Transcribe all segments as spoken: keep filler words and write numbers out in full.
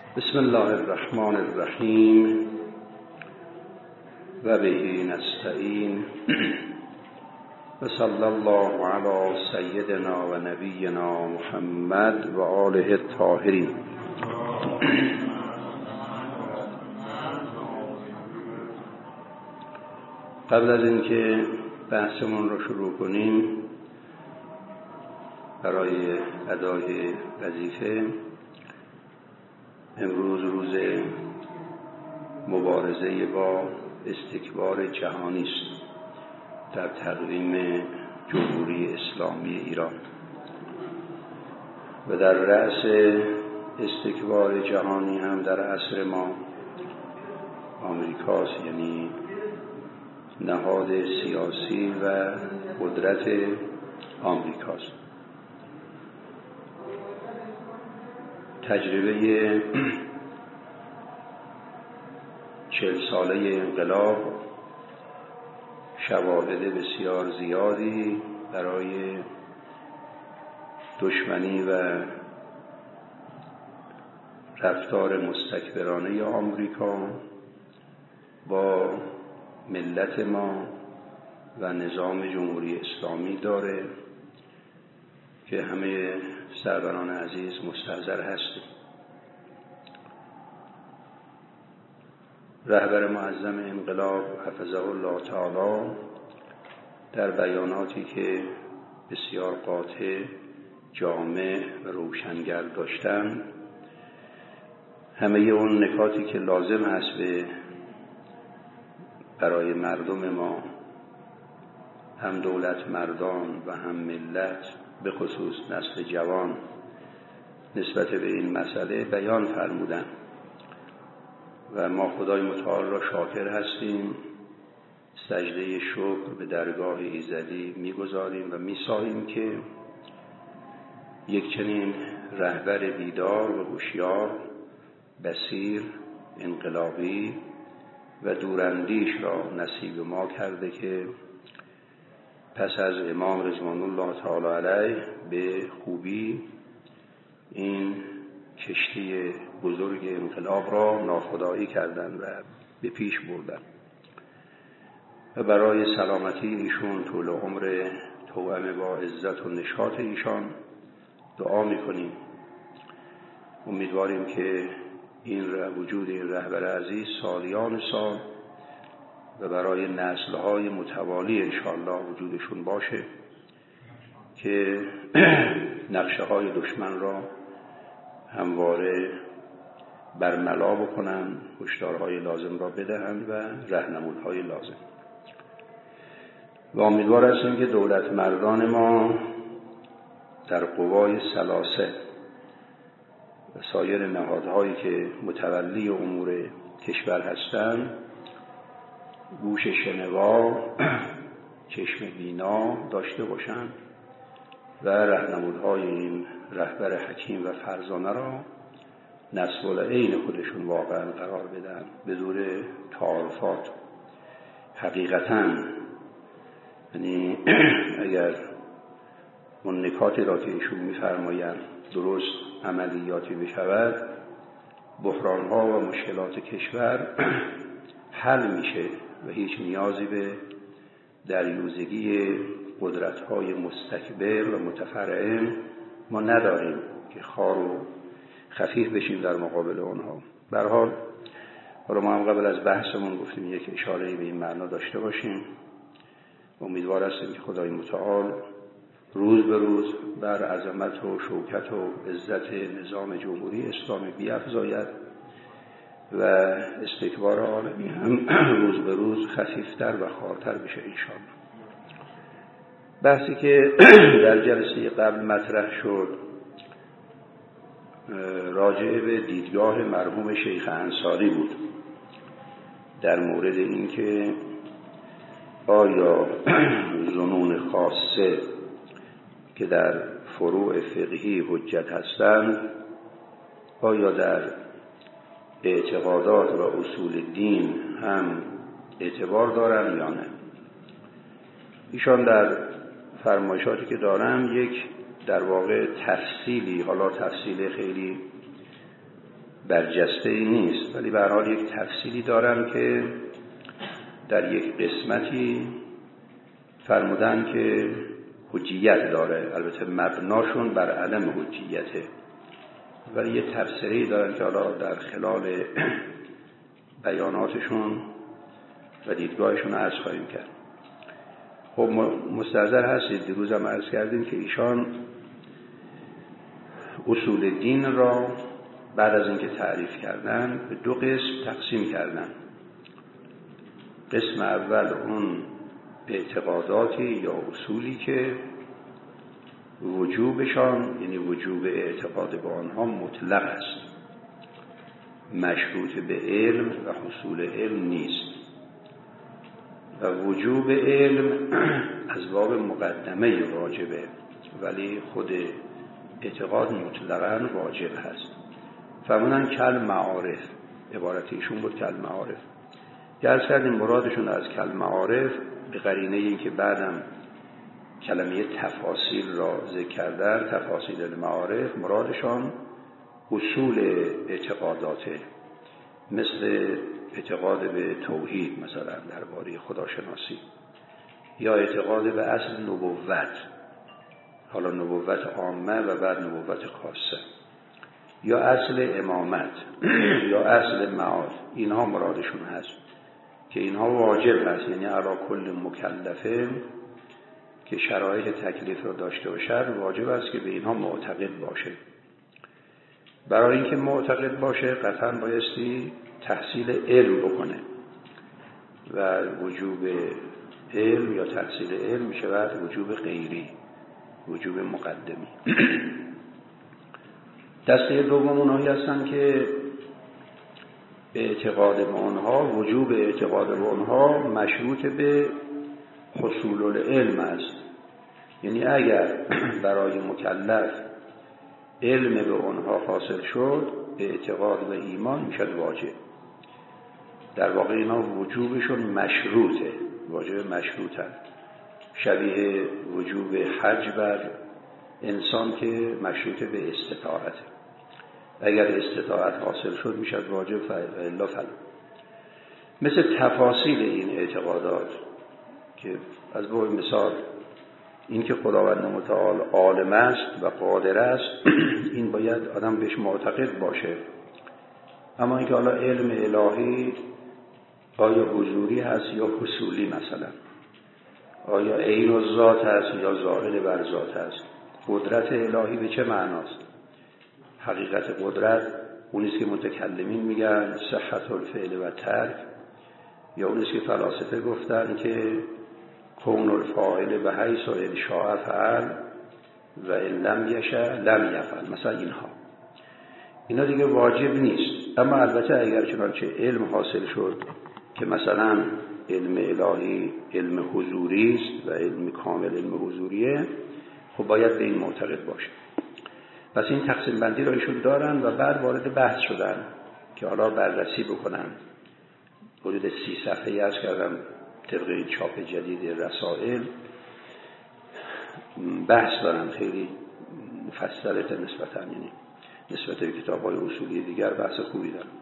بسم الله الرحمن الرحیم و به نستعین و صلی الله علی سیدنا و نبینا محمد و آله الطاهرین. قبل از اینکه بحثمون رو شروع کنیم برای ادای وظیفه، امروز روز مبارزه با استکبار جهانی است در تقویم جمهوری اسلامی ایران و در رأس استکبار جهانی هم در عصر ما آمریکاست، یعنی نهاد سیاسی و قدرت آمریکاست. تجربه چهل ساله انقلاب شواهد بسیار زیادی برای دشمنی و رفتار مستکبرانه آمریکا با ملت ما و نظام جمهوری اسلامی داره که همه سروران عزیز مستحضر هستیم. رهبر معظم انقلاب حفظه الله تعالی در بیاناتی که بسیار قاطع، جامع و روشنگر داشتن، همه اون نکاتی که لازم هست به برای مردم ما، هم دولت مردان و هم ملت، به خصوص نسل جوان، نسبت به این مسئله بیان فرمودن و ما خدای متعال را شاکر هستیم. سجده شکر به درگاه ایزدی میگذاریم و میساییم که یک چنین رهبر بیدار و هوشیار، بصیر، انقلابی و دوراندیش را نصیب ما کرده که پس از امام رضوان الله تعالی علیه به خوبی این کشتی بزرگ انقلاب را ناخدایی کردند و به پیش بردند و برای سلامتی ایشون طول عمر توأم با عزت و نشاط ایشان دعا میکنیم. امیدواریم که این وجود این رهبر عزیز سالیان سال و برای نسل‌های متوالی انشاءالله وجودشون باشه که نقشه‌های دشمن را همواره برملا بکنن، هشدارهای لازم را بدهند و راهنمودهای لازم. و امیدوار هستیم که دولت مردان ما در قوای سلاسه و سایر نهادهایی که متولی امور کشور هستند گوش شنوا، چشم بینا داشته باشند و راهنمودهای این رهبر حکیم و فرزانه را نصب العین خودشون واقعا قرار بدن، بدون تعارفات. حقیقتاً یعنی اگر اون نکاتی را که ایشون می‌فرمایند درست عملیاتی بشود، بحران‌ها و مشکلات کشور حل میشه و هیچ نیازی به دریوزگی قدرت‌های مستکبر و متفرعن ما نداریم که خار و خفیف بشیم در مقابل اونها. به هر حال ما هم قبل از بحثمون گفتیم یک اشاره به این معنا داشته باشیم. امیدوار هستیم که خدای متعال روز به روز بر عظمت و شوکت و عزت نظام جمهوری اسلامی بیفزاید و استکبار عالمی هم روز به روز خفیفتر و خارتر بشه انشاءالله. بحثی که در جلسه قبل مطرح شد راجع به دیدگاه مرحوم شیخ انصاری بود در مورد اینکه آیا ظنون خاصه که در فروع فقهی حجت هستند آیا در اعتقادات و اصول دین هم اعتبار دارن یا نه. ایشان در فرمایشاتی که دارم یک در واقع تفصیلی، حالا تفصیل خیلی برجسته ای نیست، ولی به هر حال یک تفصیلی دارن که در یک قسمتی فرمودن که حجیت داره، البته مبناشون بر عدم حجیته، ولی یه تفسیری دارن که حالا در خلال بیاناتشون و دیدگاهشون عرض خواهیم کرد. خب مستحضر هستید دیروز هم عرض کردیم که ایشان اصول دین را بعد از اینکه تعریف کردن به دو قسم تقسیم کردن. قسم اول اون اعتقاداتی یا اصولی که وجوبشان، یعنی وجوب اعتقاد به آنها مطلق است، مشروط به علم و حصول علم نیست، و وجوب علم از باب مقدمه واجبه، ولی خود اعتقاد مطلقاً واجب هست. فرمودن کل معارف، عبارتیشون بود کل معارف. درس کردیم مرادشون از کل معارف به قرینه این که بعدم کلمه تفاصیل را ذکر کردن، تفاصیل المعارف، مرادشان اصول اعتقاداته، مثل اعتقاد به توحید مثلا درباره خداشناسی، یا اعتقاد به اصل نبوت، حالا نبوت عامه و بعد نبوت خاصه، یا اصل امامت یا اصل معاد. اینها مرادشون هست که اینها واجب هست، یعنی علی کل مکلفه که شرایط تکلیف را داشته باشد واجب است که به اینها معتقد باشه. برای اینکه معتقد باشه قطعا بایستی تحصیل علم بکنه و وجوب علم یا تحصیل علم می شود وجوب غیری، وجوب مقدمی. دسته دوم اونهایی هستن که اعتقاد به آنها، وجوب اعتقاد به آنها مشروط به حصول العلم است، یعنی اگر برای مکلف علم به آنها حاصل شد اعتقاد و ایمان میشد واجب. در واقع اینا وجوبشون مشروطه، واجب مشروطه، شبیه وجوب حج بر انسان که مشروطه به استطاعت. اگر استطاعت حاصل شد میشد واجب و الا فلا. مثل تفاصیل این اعتقادات که از باب مثال این که خداوند متعال عالم است و قادر است این باید آدم بهش معتقد باشه، اما اینکه حالا علم الهی آیا حضوری هست یا حصولی، مثلا آیا عین الذات هست یا ظاهر بر ذات هست، قدرت الهی به چه معناست؟ حقیقت قدرت اونیست که متکلمین میگن صحت الفعل و ترک، یا اونیست که فلاسفه گفتن که کون الفاعل به حیث و ان شاء فعل و ان لم یشاء لم یفعل، مثلا اینها اینا دیگه واجب نیست. اما البته اگر چنانچه علم حاصل شد که مثلا علم الهی علم حضوری است و علم کامل علم حضوریه، خب باید به این معتقد باشه. پس این تقسیم بندی را ایشون دارن و بعد وارد بحث شدن که حالا بررسی بکنن. حدود سی صفحه‌ای عرض کردم طبق این چاپ جدید رسائل بحث دارن، خیلی مفصلت نسبتاً، یعنی نسبت به کتاب‌های اصولی دیگر بحث خوبی دارن.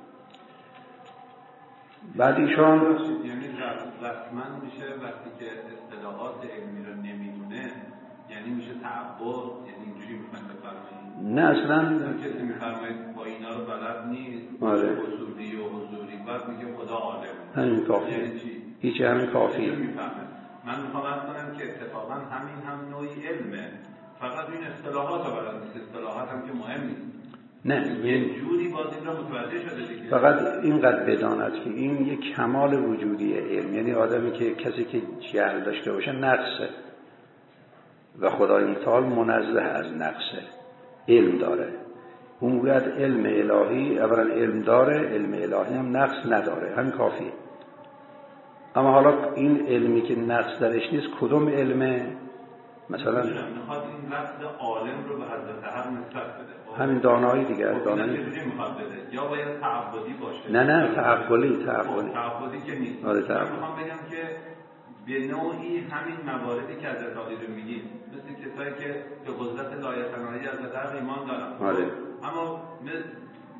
بعد ایشان یعنی رسما میشه وقتی که اصطلاحات علمی رو نمیدونه، یعنی میشه تعبد، یعنی اینجوری میخواین بفرمایید؟ نه اصلا کسی میفرمایید با اینا رو بلد نیست، آره اصولی و حضوری، بعد میگه خدا عالم، همین کافیه. یعنی چی؟ هیچ همین کافیه. من میخوام عرض کنم که اتفاقا همین هم نوعی علمه، فقط این اصطلاحات رو بلد نیست، اصطلاحات هم که مهم نیست. نه یه جوری باز این رو متوجه شده دیگه. فقط اینقدر بداند که این یک کمال وجودی علم، یعنی آدمی که کسی که جهل داشته باشه نقصه و خدای متعال منزه از نقصه، علم داره. اون موقع علم الهی اولا علم داره، علم الهی هم نقص نداره، همین کافیه. اما حالا این علمی که نقص درش نیست کدوم علمه؟ مثلا میخواد این لفظ عالم رو به حضرت حق نسبت بده، همین دانایی دیگر دانایی میخواد بده، یا باید تعبدی باشه؟ نه نه تعقلی تعقلی تعبدی که نیست. آره من میخوام بگم که به نوعی همین مواردی که حضرت علی رو میگید، مثل کسایی که به قدرت لایتناهی از در ایمان دارن، آره. اما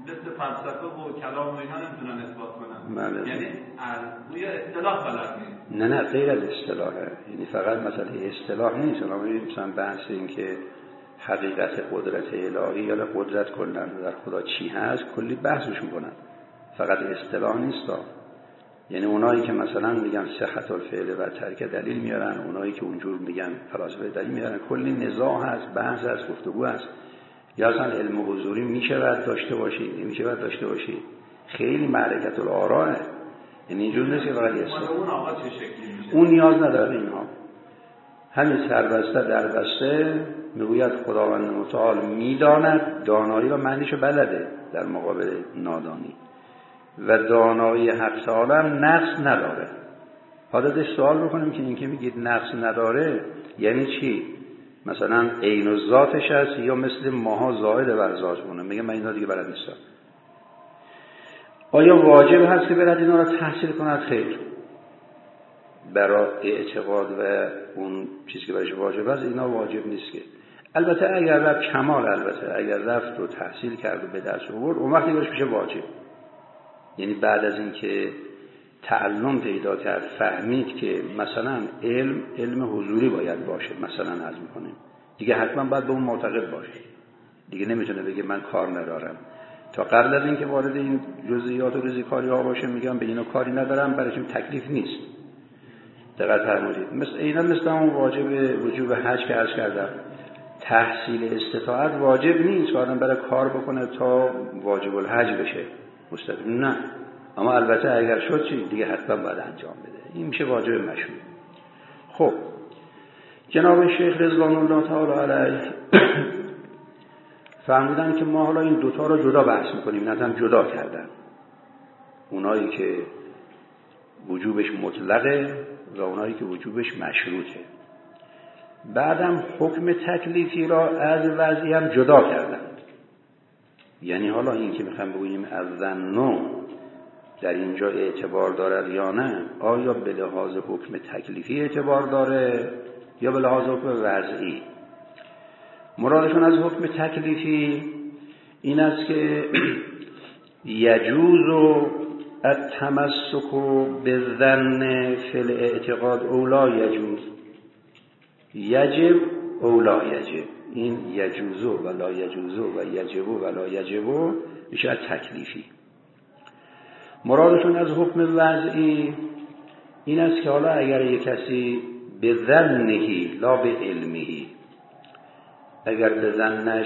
مثل فلسفه و کلام و اینا نمیتونن اثبات کنن. بله. یعنی روی اصطلاح بلد نیست. نه نه غیر از اصطلاحه، یعنی فقط مثلا اصطلاح نیست. مثلا بحث این که حقیقت قدرت الهی یا قدرت کلا در خدا چی هست کلی بحثش میکنن، فقط اصطلاح نیست. یعنی اونایی که مثلا میگن صحت الفعل و ترک دلیل میارن، اونایی که اونجور میگن فلاسفه دلیل میارن، کلی نزاع هست، بحث هست، گفتگو هست. یا اصلا علم حضوری میشود داشته باشید، نمیشود داشته باشید، خیلی معرکت الآراء. یعنی اینجور نیست که فقط اصطلاح. اون آقا چه شکلی میشه؟ اون نیاز نداره اینها. همین سربسته در بسته میگوید خداوند متعال میداند، دانایی و معنیشو بلده در مقابل نادانی، و دانایی حق تعالی هم نقص نداره. حالا ده سوال بکنیم که این که میگید نقص نداره یعنی چی؟ مثلا عین ذاتش هست یا مثل ماها زائد بر ذات بونه؟ میگه من اینا دیگه بلد نیستم. آیا واجب هست که برد اینا رو تحصیل کند؟ خیر، برای اعتقاد و اون چیزی که برایش واجب هست اینا واجب نیست که. البته اگر رفت کمال، البته اگر رفت رو تحصیل کرد و به دست آورد اون وقتی باش میشه واجب. یعنی بعد از این که تعلم پیدا کرد، فهمید که مثلا علم علم حضوری باید باشه، مثلا عرض میکنیم دیگه حتما باید به اون معتقد باشه، دیگه نمیتونه بگه من کار ندارم. تا قبل از این که وارد این جزئیات و ریزیکاری ها باشه میگم به اینا کاری ندارم، برایشون تکلیف نیست. دقت فرمودید. مثل اینا مثل اون واجب وجوب حج که عرض کردم، تحصیل استطاعت واجب نیست که آدم برای کار بکنه تا واجب الحج بشه مستقیم، نه. اما البته اگر شد چی دیگه حتما باید انجام بده، این میشه واجب مشروع. خب جناب شیخ رضوان الله تعالی علیه فهمیدن که ما حالا این دوتا رو جدا بحث میکنیم، نه جدا کردن. اونایی که وجوبش مطلقه و اونایی که وجوبش مشروطه. بعدم حکم تکلیفی را از وضعی هم جدا کردن. یعنی حالا این که میخوام بگوییم از ظنو در اینجا اعتبار دارد یا نه، آیا به لحاظ حکم تکلیفی اعتبار داره یا به لحاظ حکم وضعی؟ مرادشون از حکم تکلیفی این است که یجوز التمسک بالظن فی الاعتقاد اولا یجوز، یجب اولا یجب. این یجوزو ولا یجوزو و یجبو ولا یجبو میشه تکلیفی. مرادشون از حکم وضعی این است که حالا اگر یک کسی به ظنهی لا به علمهی، اگر به ظنش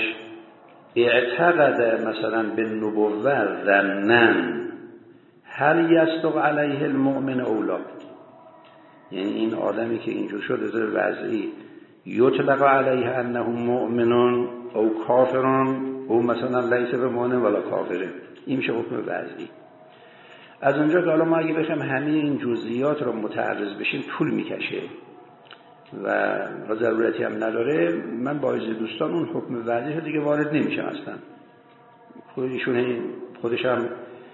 اعتقد مثلا به نبوت ظنن، هل یصدق علیه المؤمن اولا، یعنی این آدمی که اینجور شده در وضعی یطلق علیه انه مؤمن او کافرون او مثلا لیس به مؤمن ولا کافره، این میشه حکم وضعی. از اونجا که حالا ما اگه بخوایم همه این جزئیات رو متعرض بشیم طول میکشه و ضرورتی هم نداره. من با عزیز دوستان اون حکم وضعی دیگه وارد نمیشم اصلا. خودشون خودش هم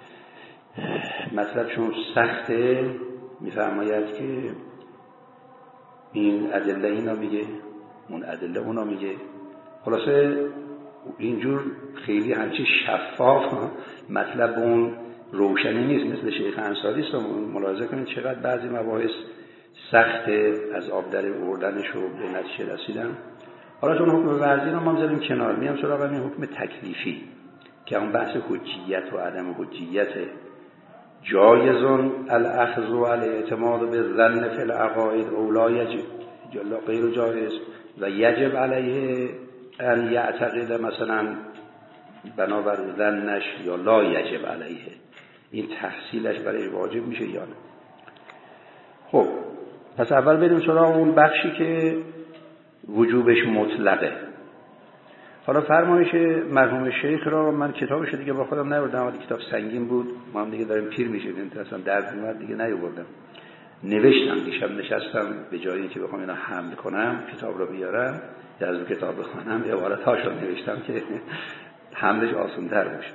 مطلبشون سخته، میفرماید که این ادله اینا میگه، اون ادله اونا میگه. خلاصه اینجور خیلی همچی شفاف مطلب اون روشنی نیست، مثل شیخ انصاری است. ملاحظه کنید چقدر بعضی مباحث سخته از آب در آوردنش و به نتیجه رسیدن. حالا چون حکم وضعی رو ما میذاریم کنار، میام سراغ این حکم تکلیفی که اون بحث حجیت و عدم حجیت. جایزون الاخذ و الاعتماد به ظن فی العقاید اولا یجب، جلا غیر جایز و یجب علیه ان یعتقد مثلا بنابر ظنش یا لا یجب علیه، این تحصیلش برای واجب میشه یا نه. خب پس اول بریم سراغ اون بخشی که وجوبش مطلقه. حالا فرمایش مرحوم شیخ را من کتابش دیگه با خودم نیاوردم، کتاب سنگین بود، ما هم دیگه داریم پیر میشیم، اصلا درد میاد دیگه نیاوردم. نوشتم دیشب نشستم به جایی که بخوام اینا حمل کنم کتاب رو بیارم یا از کتاب بخونم عبارتاشو نوشتم که حملش آسان‌تر باشه.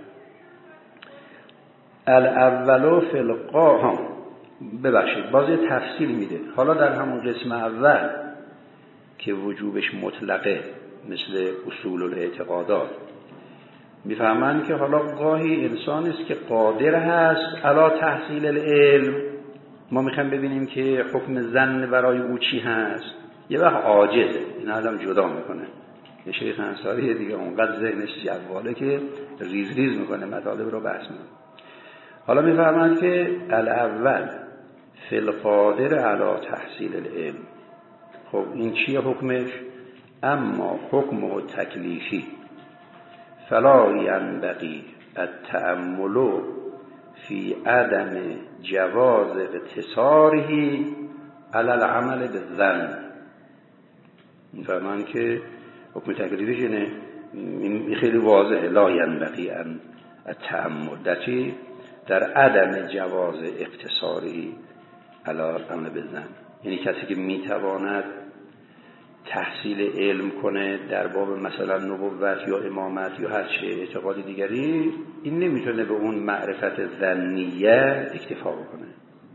الاولو فی القاهم، ببخشید باز یه تفصیل میده. حالا در همون قسم اول که وجوبش مطلقه مثل اصول الاعتقادات، میفهمند که حالا گاهی انسانی است که قادر هست علا تحصیل العلم، ما میخوایم ببینیم که حکم ظن برای او چی هست، یه وقت عاجزه، این آدم جدا میکنه. یه شیخ انصاری دیگه اونقدر ذهنش جواله که ریز ریز میکنه مطالب رو بحث میکنه. حالا میفهمند که الاول فی القادر علی تحصیل العلم، خب این چیه حکمش؟ اما حکم و تکلیفی فلا ینبغی التأمل فی عدم جواز اقتصاره علی العمل بالظن. میفهمند که حکم تکلیفیش اینه، این خیلی واضحه، لا ینبغی ان التأمل در چی؟ در عدم جواز اقتصاری علی العمل بالظن، یعنی کسی که میتواند تحصیل علم کنه در باب مثلا نبوت یا امامت یا هر چه اعتقاد دیگری، این نمیتونه به اون معرفت ظنیه اکتفا بکنه.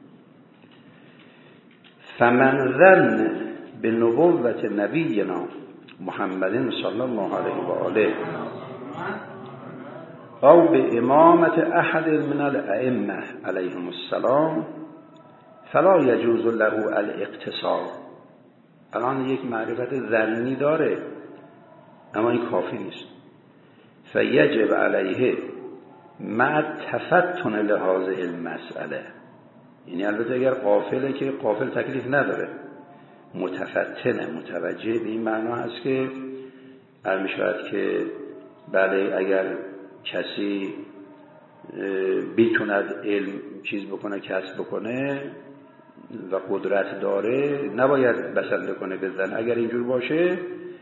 فمن ظن به نبوت نبینا محمد صلی الله علیه و آله او به امامت احد من الائمه علیهم السلام فلا یجوز له الاقتصار. الان یک معرفت ظنی داره اما این کافی نیست. فیجب علیه مع تفتن لهذه المسئله، یعنی البته اگر غافله که غافل تکلیف نداره، متفتنه، متوجه به این معنا هست که علم شاید که بله اگر کسی بیتوند علم چیز بکنه، کسب بکنه و قدرت داره، نباید بسنده کنه به ظن. اگر اینجور باشه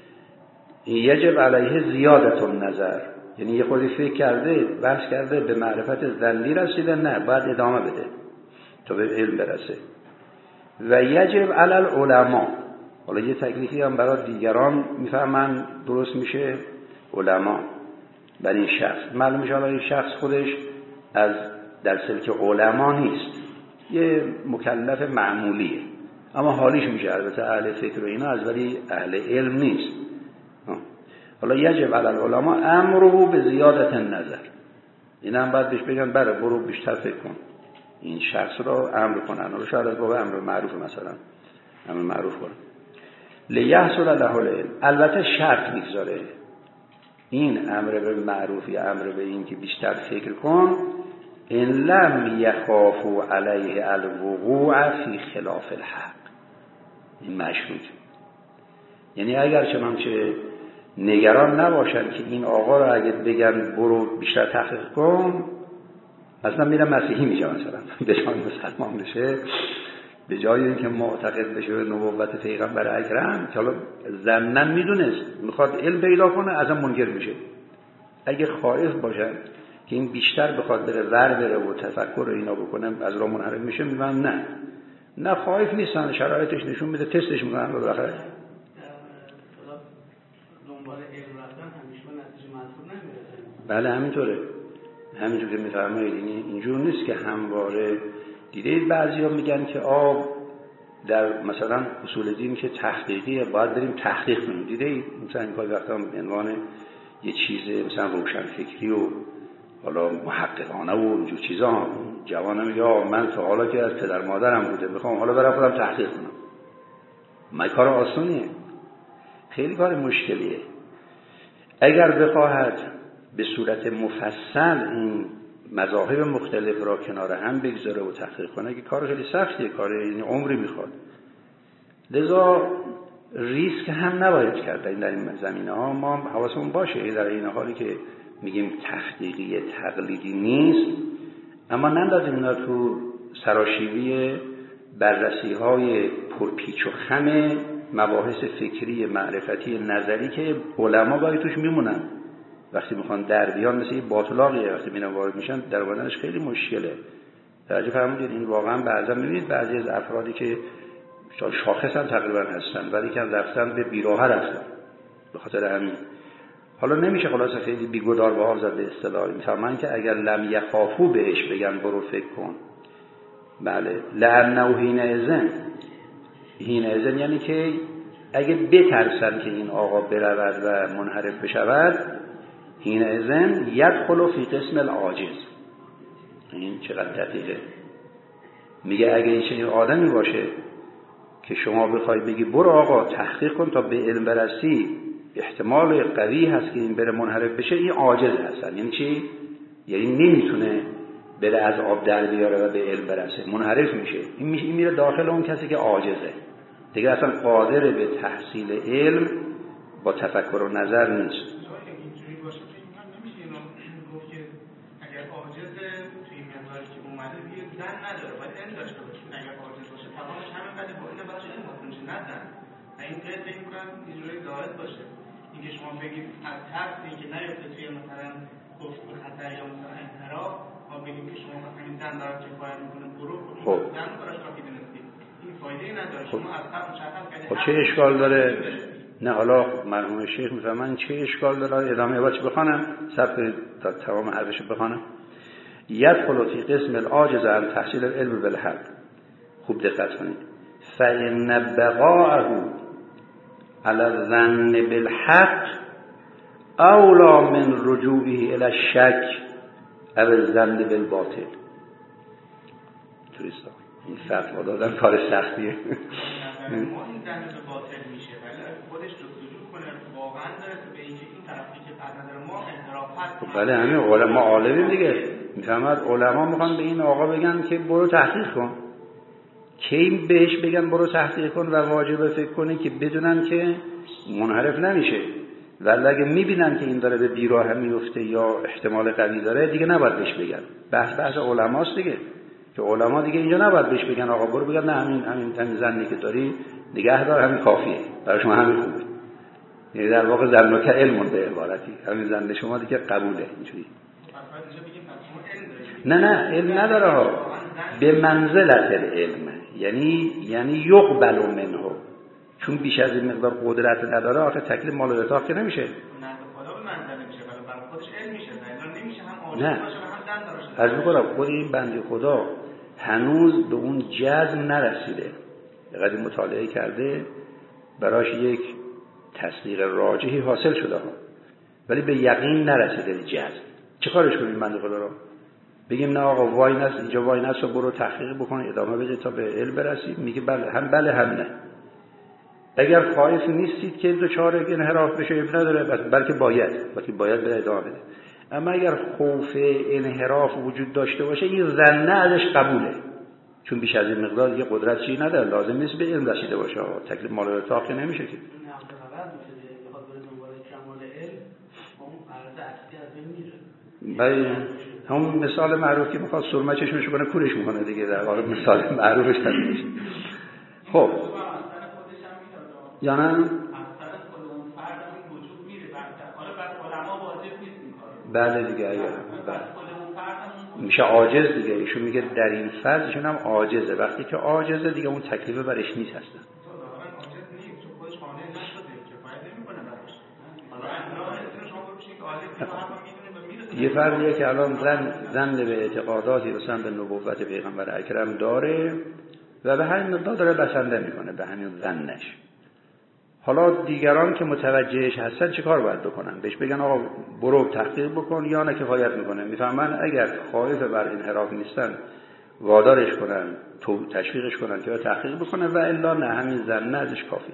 یجب علیه زیادت النظر، یعنی یه خودی فکر کرده، بحث کرده، به معرفت ظنی رسیده، نه باید ادامه بده تا به علم برسه. و یجب علی العلماء، حالا یه تکلیفی هم برای دیگران میفهمن درست میشه، علما برای این شخص معلوم میشه حالا این شخص خودش از در سلک علما نیست، یه مکلف معمولیه، اما حالیش میشه البته اهل فکر و اینا از، ولی اهل علم نیست. حالا یجب علی العلماء امره به زیادت النظر، این هم باید بهش بگن بره برو بیشتر فکر کن، این شخص رو امر کنن، رو شاید از باب امر معروف مثلا امر معروف کنن لیحصل له العلم. البته شرط میگذاره این امر به معروف یا امر به این که بیشتر فکر کن، ان لم یخافوا علیه الوقوع فی خلاف الحق، این مشروط، یعنی اگر چنانچه نگران نباشن که این آقا رو اگه بگن برو بیشتر تحقیق کن اصلا میرم مسیحی میشه، مثلا به جای مسلمان بشه، به جای اینکه معتقد بشه به نبوت پیغمبر اکرم که حالا ضمناً میدونست میخواد علم پیدا کنه ازم منکر میشه. اگه خائف باشن که این بیشتر بخواد بره ور بره و تفکر اینا بکنه از راه منحرف میشه، میگن نه نه خائف نیستن، شرایطش نشون میده، تستش میکنن رو بخره. دنبال علم رفتن همیشه به نتیجه مطلوب نمیرسه. بله همینطوره، همینجور که میفرمایید، اینجور نیست که همواره. دیدید بعضیا میگن که آب در مثلا اصول دین که تحقیقیه باید بریم تحقیق کنیم. دیدید مثلا این کار وقتا به عنوان یه چیز مثلا روشن فکری و حالا محققانه و اینجور چیزا، جوانه میگه من تا حالا که از پدر مادرم بوده میخوام حالا برم خودم تحقیق کنم. ما کار آسونیه، خیلی کار مشکلیه. اگر بخواهد به صورت مفصل این مذاهب مختلف را کنار هم بگذاره و تحقیق کنه که کار خیلی سختیه، کار این عمری میخواد. لذا ریسک هم نباید کرد در این زمینه ها. ما حواسمون باشه در این حالی که میگیم تحقیقی تقلیدی نیست، اما نندازیم اینا تو سراشیبی بررسی های پرپیچ و خم مباحث فکری معرفتی نظری که علما گاهی توش میمونن، وقتی میخوان در بیان مثل یه باطلاقیه، وقتی میرن وارد میشن در اومدنش خیلی مشکله. توجه فرمودید این واقعا بعضا میبینید بعضی از افرادی که شاخص هم تقریبا هستن ولی که رفتن به بیراهه رفتن به خاطر همین. حالا نمیشه خلاصه خیلی بیگدار به آب زد به اصطلاحی. میفهمن که اگر لم یخافو بهش بگن برو فکر کن، بله لعنه حین اذن، حین اذن یعنی که اگه بترسن که این آقا برود و منحرف بشود، حین اذن یدخل فی قسم العاجز. این چقدر دقیقه. میگه اگه این چنین آدمی باشه که شما بخوای بگی برو آقا تحقیق کن تا به علم برسی، احتمال قوی هست که این بره منحرف بشه، این عاجز هستن. یعنی چی؟ یعنی نمیتونه بره از آب در بیاره و به علم برسه، منحرف میشه. این میشه این میره داخل اون کسی که عاجزه دیگه، اصلا قادر به تحصیل علم با تفکر و نظر نیست. اینجوری باشه که من نمیشه اینو گفت که اگر عاجزه توی این مقداری که اومده دیگه زن نداره، باید علم داشته باشه. اگر عاجز باشه تمامش همین قضیه با اینو براش علم واسه میشه، نه زن. این قید فکر می‌کنم اینجوری دارد باشه. اینکه شما بگید از ترس اینکه نیفته توی مثلا گفت به خطر یا مثلا انحراف، ما بگیم که شما مثلا این زن برات کفایت میکنه برو خب زن براش کافی دونستی، این فایده نداره. شما از قبل مشخص کردید خب چه اشکال داره؟ نه حالا مرحوم شیخ میفهمن چه اشکال داره؟ ادامه عبارتش بخوانم، صبر کنید تا تمام حرفش بخوانم. یدخل فی قسم العاجز عن تحصیل العلم بالحق. خوب دقت کنید. فإن بقاءه على الظن بالحق اولا من رجوعه الى الشک او الظن بالباطل. توریستا این فتوا دادن کار سختیه. ما این زن به باطل میشه ولی خودش جستجو کنه واقعا داره به اینکه این طرفی که بعد نداره ما انحرافات. بله همین علما عالمیم دیگه. میفهمد علما میخوان به این آقا بگن که برو تحقیق کن. کی بهش بگن برو تحقیق کن و واجبه فکر کنی که بدونن که منحرف نمیشه، ولی اگه میبینن که این داره به بیراه میفته یا احتمال قوی داره دیگه نباید بهش بگن. بحث بحث علماست دیگه، که علما دیگه اینجا نباید بهش بگن آقا برو، بگن نه همین همین همین زنی که داری نگه دار، همین کافیه برای شما، همین خوبه. یعنی در واقع زن که علم به عبارتی همین زن شما دیگه قبوله. اینجوری نه نه علم نداره ها، به منزلت العلم، یعنی یعنی یقبل منه، چون بیش از این مقدار قدرت نداره آخه تکلیف مال و اتاق که نمیشه. نه خدا به منزله میشه ولی برای خودش علم میشه، نه نمیشه هم عاجز باشه و هم دن داره. عرض می‌کنم خود این بنده خدا هنوز به اون جزم نرسیده، اینقدر مطالعه کرده براش یک تصدیق راجحی حاصل شده ها، ولی به یقین نرسیده جزم. چه کارش کنیم بنده خدا رو؟ بگیم نه آقا وای نست اینجا وای نست و برو تحقیق بکن ادامه بده تا به علم برسی؟ میگه بله هم بله هم نه. اگر خائف نیستید که دچار انحراف بشه اب نداره، بلکه باید بلکه باید به ادامه بده. اما اگر خوف انحراف وجود داشته باشه این ظن ازش قبوله، چون بیش از این مقدار دیگه قدرت چی نداره، لازم نیست به علم رسیده باشه، تکلیف مال و اتاق نمیشه که. بله همون مثال معروف که میخواد سرمه چشمشو کنه کورش میکنه دیگه، در واقع مثال معروفش هم میشه. خب یا نه؟ بله دیگه اگر میشه عاجز دیگه، ایشون میگه در این فرض ایشون هم عاجزه، وقتی که عاجزه دیگه اون تکلیف برش نیست هستن. یه فرقیه که الان زن زن به اعتقاداتی رسن به نبوت پیغمبر اکرم داره و به همین مقدار داره بسنده میکنه به همین زنش. حالا دیگران که متوجهش هستن چه کار باید بکنن؟ بهش بگن آقا برو تحقیق بکن یا نه کفایت میکنه؟ میفهمن اگر خائف بر انحراف نیستن وادارش کنن، تو تشویقش کنن که تحقیق بکنه و الا نه همین زن ازش کافی.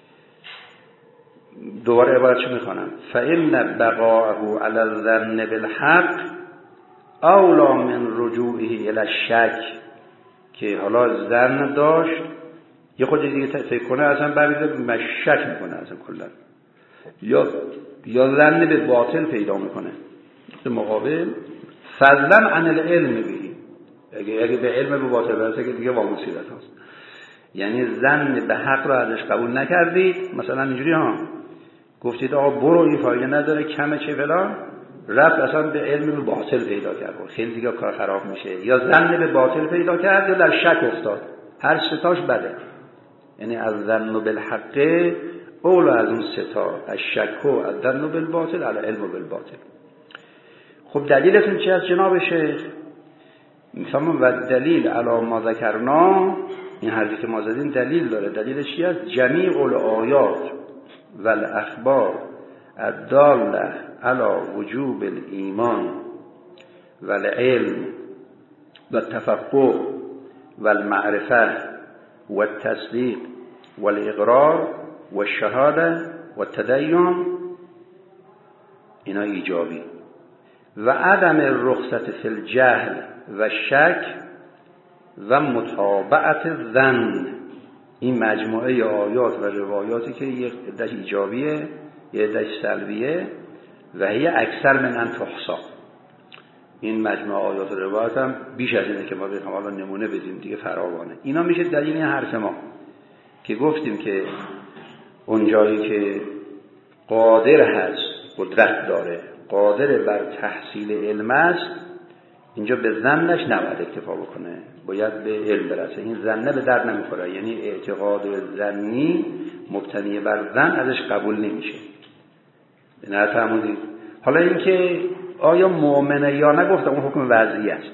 دوباره عبارتش میخوانم. فإن بقاءه علی الظن بالحق اولا من رجوعه الی الشک، که حالا ظن داشت یه خود دیگه فکر کنه اصلا برمیده مشک میکنه اصلا کلا، یا یا ظن به باطل پیدا میکنه مقابل فضلا عن العلم بهی، اگه اگه به علم به باطل برسه که دیگه واموسیدت هست. یعنی ظن به حق رو ازش قبول نکردید، مثلا اینجوری ها گفتید آقا برو این فایده نداره کمه چه فلان، رفت اصلا به علم به باطل پیدا کرد، خیلی دیگه کار خراب میشه. یا ظن به باطل پیدا کرد یا در شک افتاد، هر ستاش بده. یعنی از ظن بالحق اولا از اون ستا، از شک و از ظن بالباطل علی علم بالباطل. خب دلیلتون چی از جناب شیخ؟ میفهمم و دلیل علی ما ذکرنا، این حرفی که ما زدیم دلیل داره. دلیلش چی است؟ جمیع الآیات و الاخبار الداله علی وجوب الایمان والعلم والتفقه والمعرفه والتصدیق والاقرار والشهاده والتدین، اینا ایجابی. و عدم الرخصت فی الجهل و شک و متابعت ظن، این مجموعه آیات و روایاتی که یک عده‌اش ایجابیه یک عده‌اش سلبیه و هی اکثر من ان تحصا. این مجموعه آیات و روایات هم بیش از اینه که ما بخوام حالا نمونه بدیم دیگه فراوانه. اینا میشه دلیل این حرف ما که گفتیم که اون جایی که قادر هست، قدرت داره، قادر بر تحصیل علم است، اینجا به ظنش نباید اکتفا بکنه، باید به علم برسه. این ظنه به درد نمیخوره، یعنی اعتقاد ظنی مبتنی بر ظن ازش قبول نمیشه. نه فهمودید؟ حالا اینکه آیا مؤمنه یا نه گفتم اون حکم وضعی است.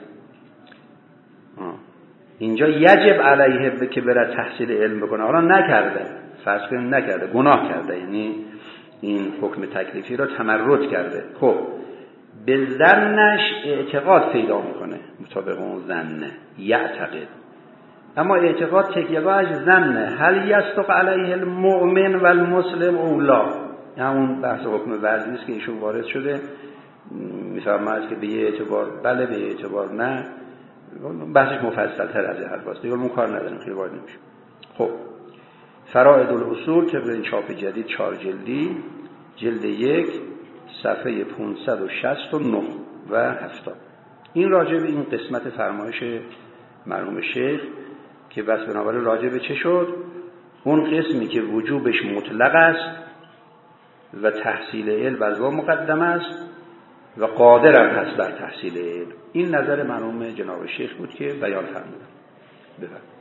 اینجا یجب علیه که بره تحصیل علم بکنه، حالا نکرده، فرض کنیم نکرده، گناه کرده، یعنی این حکم تکلیفی را تمرد کرده، خب به ظنش اعتقاد پیدا میکنه مطابق اون ظنه یعتقد. اما اعتقاد تکیه‌گاهش ظنه، هل یصدق علیه المؤمن و المسلم او لا. همون بحث حکم وضعی است که ایشون وارد شده، میفرماید که به یه اعتبار بله، به یه اعتبار نه. بحثش مفصل تر از این حرفاست دیگه، اون کار نداریم، خیلی وارد نمیشه. خب فرائد الاصول طبق این چاپ جدید چهار جلدی، جلد یک صفحه پانصد و شصت و نه و هفتاد. این راجع به این قسمت فرمایش مرحوم شیخ که بس بنابراین راجع به چه شد؟ اون قسمی که وجوبش مطلق است و تحصیل علم از او مقدم است و قادر هم هست بر تحصیل علم. این نظر مرحوم جناب شیخ بود که بیان فرمودن. بفرمایید.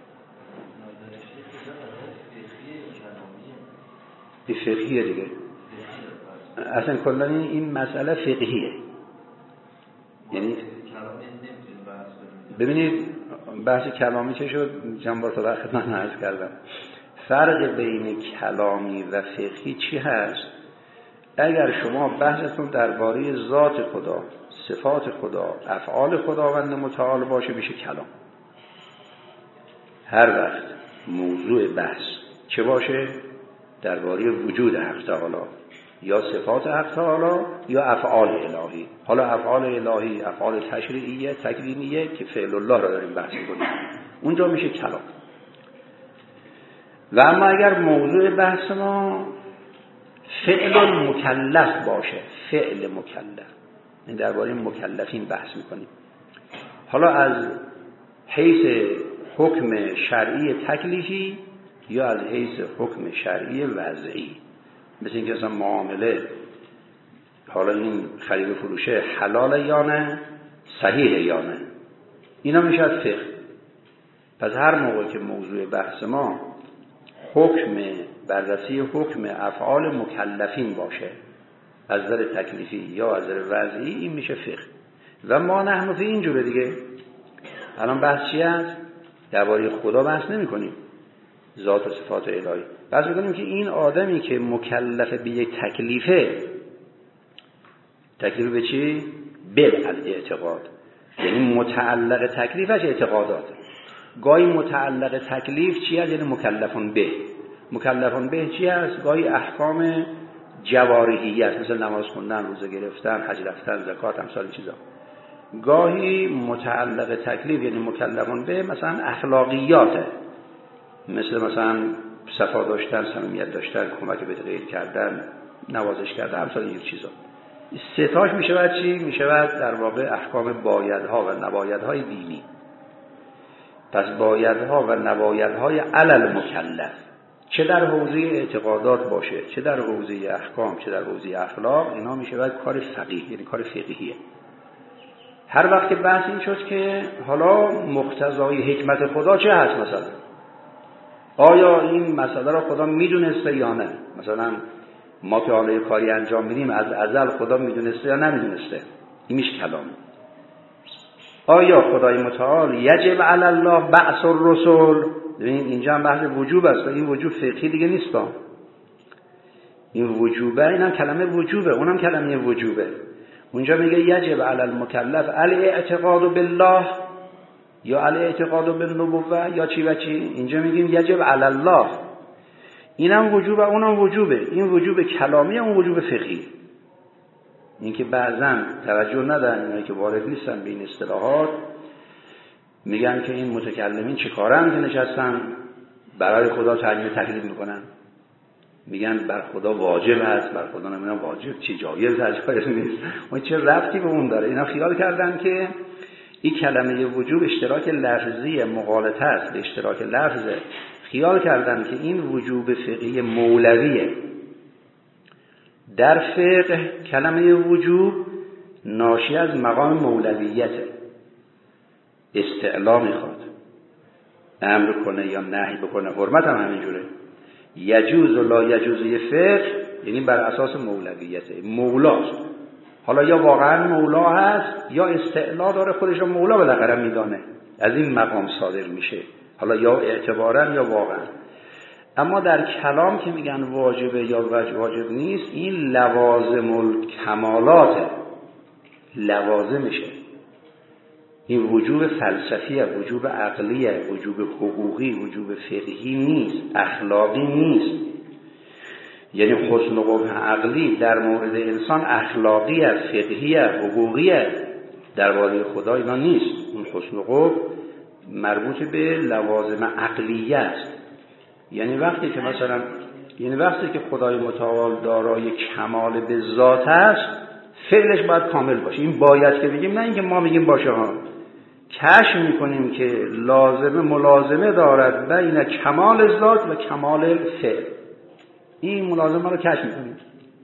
این فقهیه دیگه، اصلا کلا این مسئله فقهیه. یعنی ببینید بحث کلامی که شد چند بار تا خدمتتون عرض کردم، فرق بین کلامی و فقهی چی هست؟ اگر شما بحثتون درباره ذات خدا، صفات خدا، افعال خداوند متعال باشه میشه کلام. هر وقت موضوع بحث چه باشه؟ درباره وجود حق تعالی یا صفات حق تعالی یا افعال الهی. حالا افعال الهی افعال تشریعیه تکوینیه که فعل الله را داریم بحث می‌کنیم، اونجا میشه کلام. و اما اگر موضوع بحث ما فعل مکلف باشه، فعل مکلف، این درباره مکلفین بحث می‌کنیم. حالا از حیث حکم شرعی تکلیفی یا از حیث حکم شرعی وضعی، مثل اینکه اصلا معامله حالا این خرید و فروشه حلال یا نه، صحیح یا نه، اینا میشه فقه. پس هر موقع که موضوع بحث ما حکم بررسی حکم افعال مکلفین باشه از نظر تکلیفی یا از نظر وضعی، این میشه فقه. و ما نحن فی اینجوره دیگه. الان بحث چی است؟ درباره خدا بحث نمی کنیم، ذات و صفات الهی بحث می‌کنیم که این آدمی که مکلف به یک تکلیفه، تکلیف به چی؟ بالاعتقاد، یعنی متعلق تکلیفش اعتقادات. گاهی متعلق تکلیف چی است؟ یعنی مکلفون به. مکلفون به چی است؟ گاهی احکام جوارحی است، مثل نماز خوندن، روزه گرفتن، حج رفتن، زکات، امثال این چیزا. گاهی متعلق تکلیف یعنی مکلفون به مثلا اخلاقیاته، مثل مثلا صفا داشتن، صمیمیت داشتن، کمک به غیر کردن، نوازش کردن، امثال این چیزا. ستاش میشود چی؟ میشود در واقع احکام بایدها و نبایدهای دینی. پس بایدها و نبایدهای علل مکلف، چه در حوزه اعتقادات باشه، چه در حوزه احکام، چه در حوزه اخلاق، اینا میشود کار فقیه، یعنی کار فقهیه. هر وقت که بحث این شد که حالا مقتضای حکمت خدا چه هست، مثلا آیا این مسئله را خدا میدونسته یا نه؟ مثلا ما که حالا کاری انجام میدیم از ازل خدا میدونسته یا نمیدونسته؟ این میشه کلام. آیا خدای متعال یجب علی الله بعث الرسل؟ ببین اینجا هم بحث وجوب است و این وجوب فقهی دیگه نیست. این وجوبه، اینم کلمه وجوبه، اونم کلمه وجوبه. اونجا میگه یجب علی المکلف الاعتقاد بالله یا الاعتقاد بالنبوه یا چی و چی. اینجا میگیم یجب علی الله، اینم وجوبه اونم وجوبه. این وجوب کلامی، اون وجوب فقهی. این که بعضن توجه ندارن، اینایی که وارد نیستن به این اصطلاحات، میگن که این متکلمین چه کارن که نشستن برای خدا تعیین تکلیف میکنن، میگن بر خدا واجب هست، بر خدا نمیدونم واجب چی، جایز هست، جایز نیست. اون چه ربطی به اون داره؟ اینا خیال کردن که این کلمه وجوب اشتراک لفظی مغالطه است به اشتراک لفظه. خیال کردن که این وجوب فقهی مولویه. در فقه کلمه وجوب ناشی از مقام مولویته، استعلا میخواد، امر کنه یا نهی بکنه. حرمت هم همینجوره، یجوز و لا یجوز یه فقه یعنی بر اساس مولویته، مولاست. حالا یا واقعا مولا هست یا استعلا داره، خودش رو مولا بالاخره میدانه، از این مقام صادر میشه، حالا یا اعتبارا یا واقعا. اما در کلام که میگن واجبه یا واجب نیست، این لوازم الکمالاته، لوازمشه. این وجوب فلسفیه، وجوب عقلیه، وجوب حقوقی، وجوب فقهی نیست، اخلاقی نیست. یعنی حسن و قبح عقلی در مورد انسان اخلاقیه، فقهیه، حقوقیه. درباره خدا اینا نیست. اون حسن و قبح مربوط به لوازم عقلیه است. یعنی وقتی که مثلا یعنی وقتی که خدای متعال دارای کمال به ذات است، فعلش باید کامل باشه. این باید که بگیم، نه اینکه ما میگیم باشه ها. کشف میکنیم که لازمه ملازمه دارد بین کمال ذات و کمال فعل. این ملازمه رو کشف میکنیم.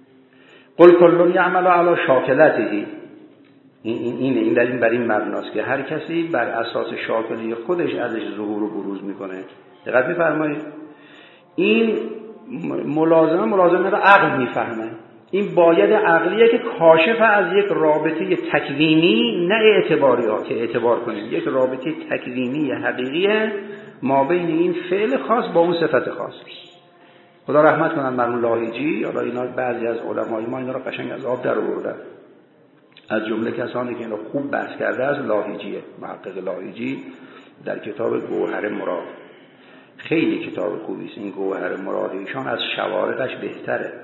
قل کل یعمل علی شاکلته. این این اینه این در این بر این مبناست که هر کسی بر اساس شاکله خودش ازش ظهور و بروز میکنه. دقت میفرمایید؟ این ملازمه ملازمه رو عقل میفهمه. این باید عقلیه که کاشف از یک رابطه تکوینی، نه اعتباری ها که اعتبار کنیم، یک رابطه تکوینی حقیقیه ما بین این فعل خاص با اون صفت خاص. خدا رحمت کنن مرحوم لاهیجی. حالا اینا بعضی از علمای ما اینا رو قشنگ از آب در آوردن. از جمله کسانی که اینو خوب بحث کرده از لاهیجیه، محقق لاهیجی در کتاب گوهر مراد. خیلی کتاب خوبی است این گوهر مراد. ایشان از شوارقش بهتره.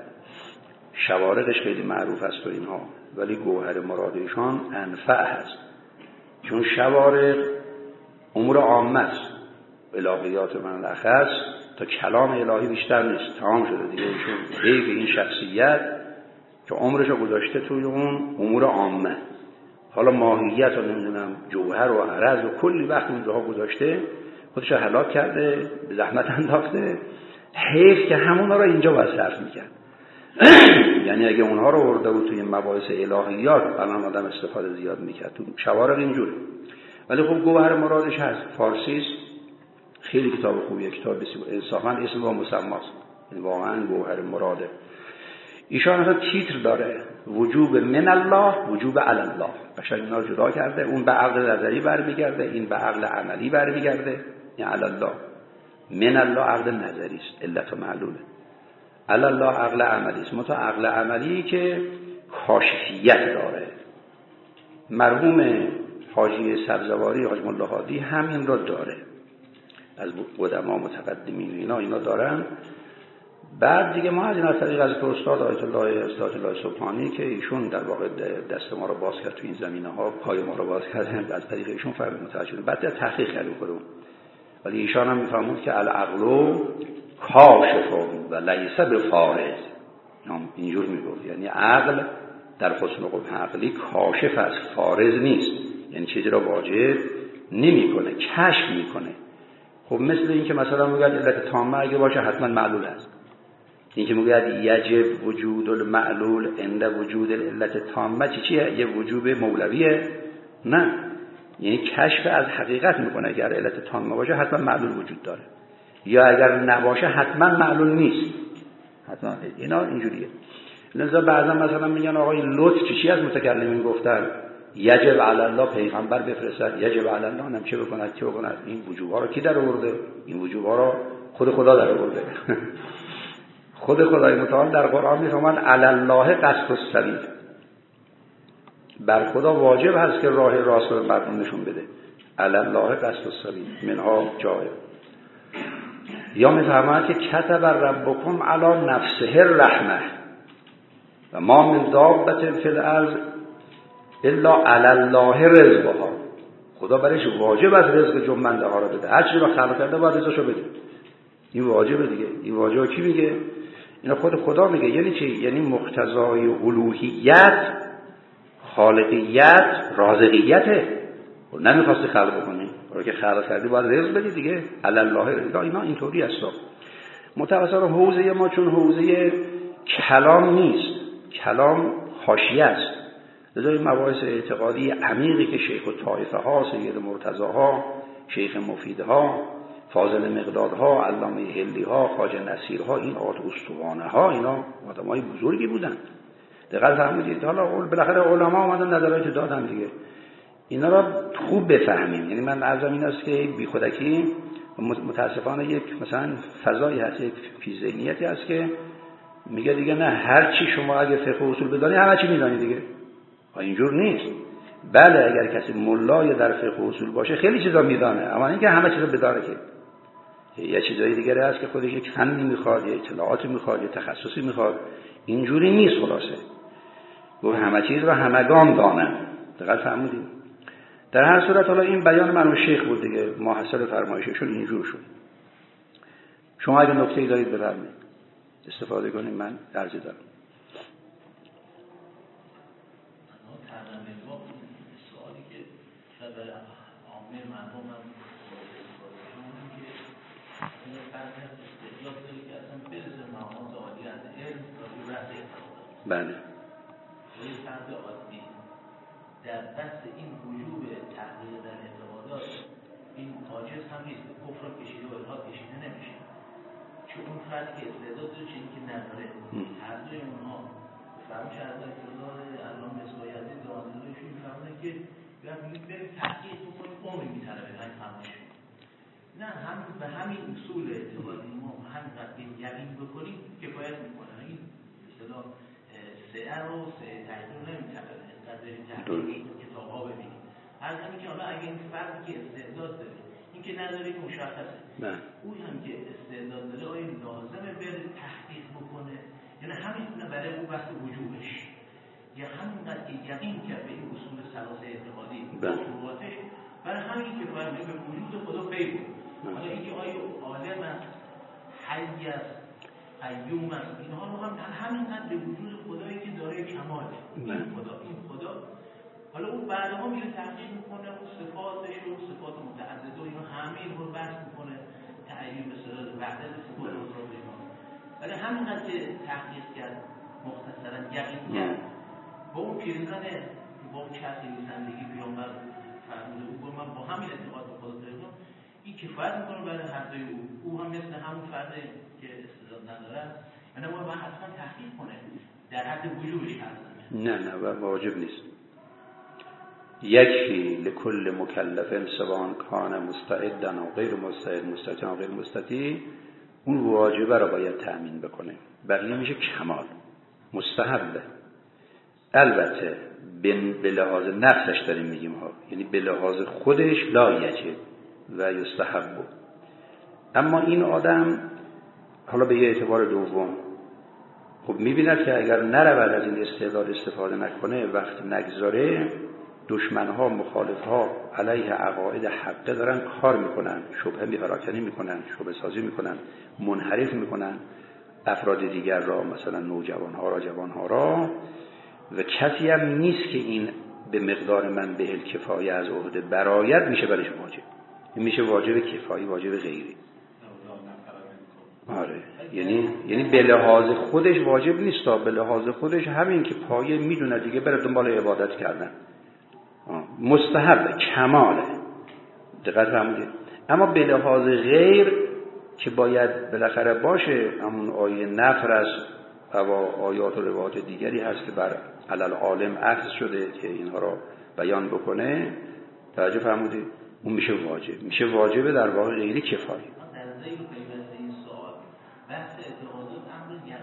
شوارقش خیلی معروف است و اینها، ولی گوهر مراد ایشان انفع هست، چون شوارق امور عامه است، الهیات من الاخص تا کلام الهی بیشتر نیست، تمام شده دیگه. ایشون حیف این شخصیت که عمرشو گذاشته توی اون امور عامه. حالا ماهیت و نمیدونم جوهر و عرض و کلی وقت اونجاها گذاشته، خودشو هلاک کرده، به زحمت انداخته. حیف که همونا رو اینجا باید صرف میکرد. یعنی اگه اونها رو ورده بود توی مباحث الهیات الان آدم استفاده زیاد میکرد. تو شوارق اینجوره. ولی خب گوهر مرادش هست، فارسی خیلی کتاب خوبیه، کتاب بسیار انصافا اسم با مسماست، یعنی واقعا گوهر مراده. ایشان اصلا تیتر داره، وجوب من الله، وجوب علی الله. قشنگ اینا رو جدا کرده. اون به عقل نظری برمیگرده، این به عقل عملی برمیگرده. یعنی علی الله، من الله عقل نظری است، علت و معلوله. علی الله عقل عملی است. متا عقل عملی که کاشفیت داره. مرحوم حاجی سبزواری حاج ملا هادی همین رو داره. از قدما متقدمین اینا اینا دارن. بعد دیگه ما از این از طریق از استاد آیت الله استاد الله سبحانی که ایشون در واقع دست ما رو باز کرد تو این زمینه ها، پای ما رو باز کردن، از طریق ایشون فهم متوجه شدیم. بعد تحقیق کردیم خودمون. ولی ایشان هم میفهمون که العقل کاشف و لیس بفارض. اینجور میگفت، یعنی عقل در حسن و قبح عقلی کاشف از فارض نیست، یعنی چیزی را واجب نمیکنه، کشف میکنه. خب مثل این که مثلا میگه علت تامه اگه باشه حتما معلول است. این که میگه یجب وجود المعلول عند وجود العلت تامه، چی چیه؟ یه وجوب مولویه؟ نه، یعنی کشف از حقیقت میکنه. اگر علت تامه باشه حتما معلول وجود داره، یا اگر نباشه حتما معلول نیست. حتما اینا اینجوریه. لذا بعضا مثلا میگن آقا این لطف چی از متکلمین گفتن یجب علی الله پیغمبر بفرستد، یجب علی الله نم چه بکند چه بکند. این وجوب‌ها رو کی در آورده؟ این وجوب‌ها رو خود خدا در آورده. خود خدای متعال در قرآن میفرماید علی الله قصد السبیل، بر خدا واجب هست که راه راست رو مردم نشون بده. علی الله قصد السبیل منها جای. یا میفرماید که کتب ربکم علی نفسه الرحمه و ما من دابة فی الارض الا علی الله رزقها. خدا برایش واجب از رزق جنبنده ها رو بده، هر چیزی رو خلق کرده باید رزقشو بده. این واجبه دیگه. این واجبه کی میگه؟ اینا خود خدا میگه. یعنی چی؟ یعنی مقتضای الوهیت، خالقیت، رازقیته. نمیخواستی خلق بکنی، برای که خلق کردی باید رزق بدی دیگه. علی الله رزق. اینا اینطوری است. متأسفانه حوزه ما چون حوزه کلام نیست، کلام حاشیه است. لذا این مباحث اعتقادی عمیقی که شیخ الطائفه ها، سید مرتضی ها، شیخ مفید ها، فاضل مقداد ها، علامه هلی ها، خواجه نصیر ها، این آت استوانه ها، اینا آدمای بزرگی بودن. دقیقاً فهمیدید؟ حالا بالاخره علما اومدن نظرات دادن دیگه. اینا را خوب بفهمیم. یعنی من عرضم این است که بی خودکی متاسفانه یک مثلا فضایی هست، یک فیزینیتی هست که میگه دیگه نه، هر چی شما اگه فقه اصول بدانی همه چی میدانی دیگه. اینجور نیست. بله اگر کسی ملای در فقه اصول باشه خیلی چیزا میدانه، اما اینکه همه چیزا بداره که یه چیزای دیگه هست که خودش یک فنی میخواد، یا اطلاعاتی میخواد، یا تخصصی میخواد. اینجوری نیست. خلاصه گفت همه چیز رو همگان دانن. دقیق فهمیدید؟ در هر صورت حالا این بیان من و شیخ بود دیگه، محصل فرمایششون اینجور شد. شما اگه نکته‌ای دارید بفرمایید استفاده کنید، من عرضی دارم. سوالی که خبر عامه مردم هم که بعضی از استدلال داری که اصلا برزه مقامات عالی از علم راجع به رد اعتقادات. بله. یه فرد عادی در بحث این وجوب تغییر در اعتقادات این عاجز هم نیست، کفر کشیده و الحاد کشیده نمیشه. چون اون فرد که استعداد داره چیزی که نداره، هر دوی اونها فرمش از اعتقاد علامه مصباحی دانشجویشون میفهمن که یا میگه بریم تحقیق بکنیم عمری میتره به همین فرمایشون. نه، هم به همین اصول اعتقادی ما همین قضیه یقین بکنیم کفایت میکنه. این اصطلاح سعه رو سعه تحقیق رو نمیتره در بریم تحقیق کتاب‌ها ببینیم. هر زمین که حالا اگه این فردی که استعداد داره این که نداره که مشخصه، اون هم که استعداد داره آیا لازمه بره تحقیق بکنه؟ یعنی همین برای او بحث وجوبش یا همین قد که یقین کرد به این اصول ثلاثه اعتقادی فروعاتش برای همین که باید به وجود خدا پی برد. حالا اینکه آیا عالم است، حی است، قیوم است، اینها رو هم همین قد به وجود خدایی که داره کماله. این خدا این خدا حالا اون بعدها میره تحقیق میکنه و صفاتش و صفات متعدده و اینا همه این رو بحث میکنه، تعیین به صورت وحدت صفات رو میکنه. ولی همینقدر که تحقیق کرد مختصرا یقین کرد با اون پیرزن با اون چرخ نویسندگی پیامبر فرموده او با من با همین اعتقاد به خدا دارم، این کفایت میکنه برای هر دوی او. او هم مثل همون فردی که استعداد نداره، یعنی ما باید حتما تحقیق کنه در حد وجودش هست. نه نه واجب نیست. یکفی لکل مکلف سواء کان مستعدا و غیر مستعد، مستطیع و غیر مستطیع، اون واجبه را باید تأمین بکنه. بقیه میشه کمال، مستحبه. البته به لحاظ نفسش داریم میگیم ها، یعنی به لحاظ خودش لا یجب و یستحب. اما این آدم حالا به یه اعتبار دوم خب میبیند که اگر نرود از این استعداد استفاده نکنه، وقت نگذاره، دشمنها مخالفها علیه عقاید حقه دارن کار میکنن، شبهه میپراکنی میکنن، شبهه سازی میکنن، منحرف میکنن افراد دیگر را، مثلا نوجوانها را، جوانها را، و کسی هم نیست که این به مقدار من به کفایه از عهده برایت میشه برش واجب. این میشه واجب کفایی، واجب غیری. آره، یعنی یعنی به لحاظ خودش واجب نیست، تا به لحاظ خودش همین که پایه میدونه دیگه بره دنبال عبادت کردن، مستحب کماله. دقت فرمودید؟ اما به لحاظ غیر که باید بالاخره باشه، همون آیه نفر است و آیات و روایات دیگری هست که بر علل عالم عکس شده که اینها را بیان بکنه. توجه فرمودید؟ اون میشه واجب، میشه واجب در واقع غیری کفایی. در ذیل پیوسته این سوال بحث اعتقادات امر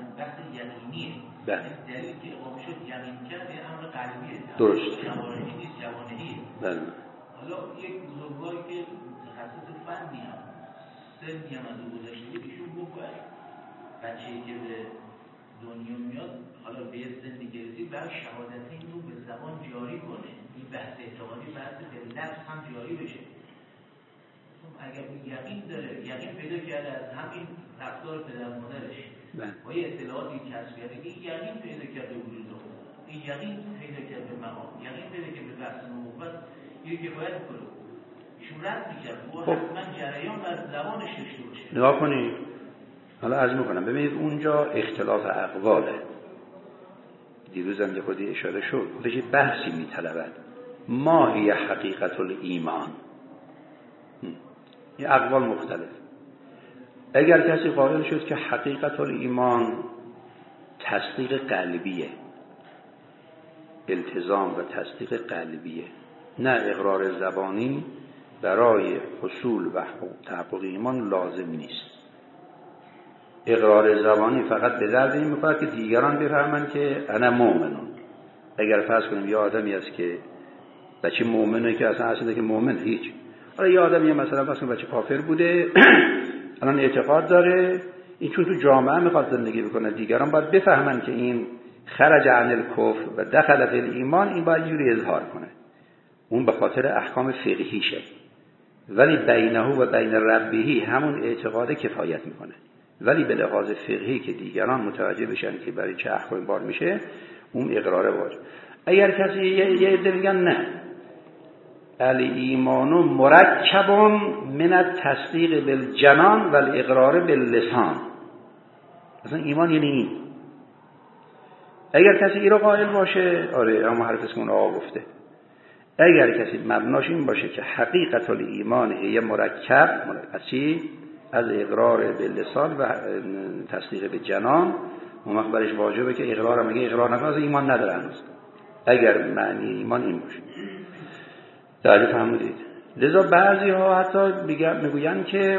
بله. دلیل که اقامه شد یقین کرد یه امر قلبیه. درست. جوانهی نیست، جوانهیه. بله. حالا یک بزرگواری که متخصص فنی هم سنی هم از او گذاشته ایشون گفت بچه‌ای که به دنیا میاد حالا به یه سنی که رسید باید شهادتین رو به زبان جاری کنه. این بحث اعتقادی بحث به لفظ هم جاری بشه. اگر یقین داره، یقین پیدا کرده از همین رفتار پدر مادرش با یه اطلاعاتی کسب کرده، این یقین پیدا کرده وجود خود، این یقین پیدا کرده مقام، یقین پیدا کرده بحث نبوت، یه کفایت کنه. ایشون رد میکرد و حتما جریان از زبانش داشته باشه. نگاه کنید، حالا عرض میکنم ببینید اونجا اختلاف اقواله. دیروز هم یه خودی اشاره شد، بهش بحثی میطلبد ما هی حقیقت الایمان. این اقوال مختلف. اگر کسی قائل شد که حقیقت الایمان تصدیق قلبیه، التزام و تصدیق قلبیه، نه اقرار زبانی برای حصول و تحقق ایمان لازم نیست. اقرار زبانی فقط به درد این می‌خوره که دیگران بفهمن که انا مؤمنون. اگر فرض کنیم یه آدمی است که بچه مؤمنه که اصلا اصلا که مؤمن هیچ، حالا یه آدمی مثلا مثلا بچه کافر بوده الان اعتقاد داره، این چون تو جامعه میخواد زندگی بکنه، دیگران باید بفهمن که این خرج عن الکفر و دخل فی الایمان، این باید جوری اظهار کنه. اون به خاطر احکام فقهیشه، ولی بینه و بین ربه همون اعتقاد کفایت میکنه. ولی به لحاظ فقهی که دیگران متوجه بشن که برای چه احکام بار میشه، اون اقرار واجب. اگر کسی یه عده میگن نه، الایمان مرکب من التصدیق بالجنان و الاقرار باللسان، مثلا ایمان یعنی این. اگر کسی این رو قائل باشه، آره اما حرف اسمون آقا گفته، اگر کسی مبناش این باشه که حقیقت الایمان هی مرکب از چی؟ از اقرار باللسان و تصدیق بالجنان، اون وقت برش واجبه که اقرار هم اگه اقرار نکنه از ایمان نداره هنوز، اگر معنی ایمان این باشه. تعریف فهمیدید؟ لذا بعضی ها حتی میگوین که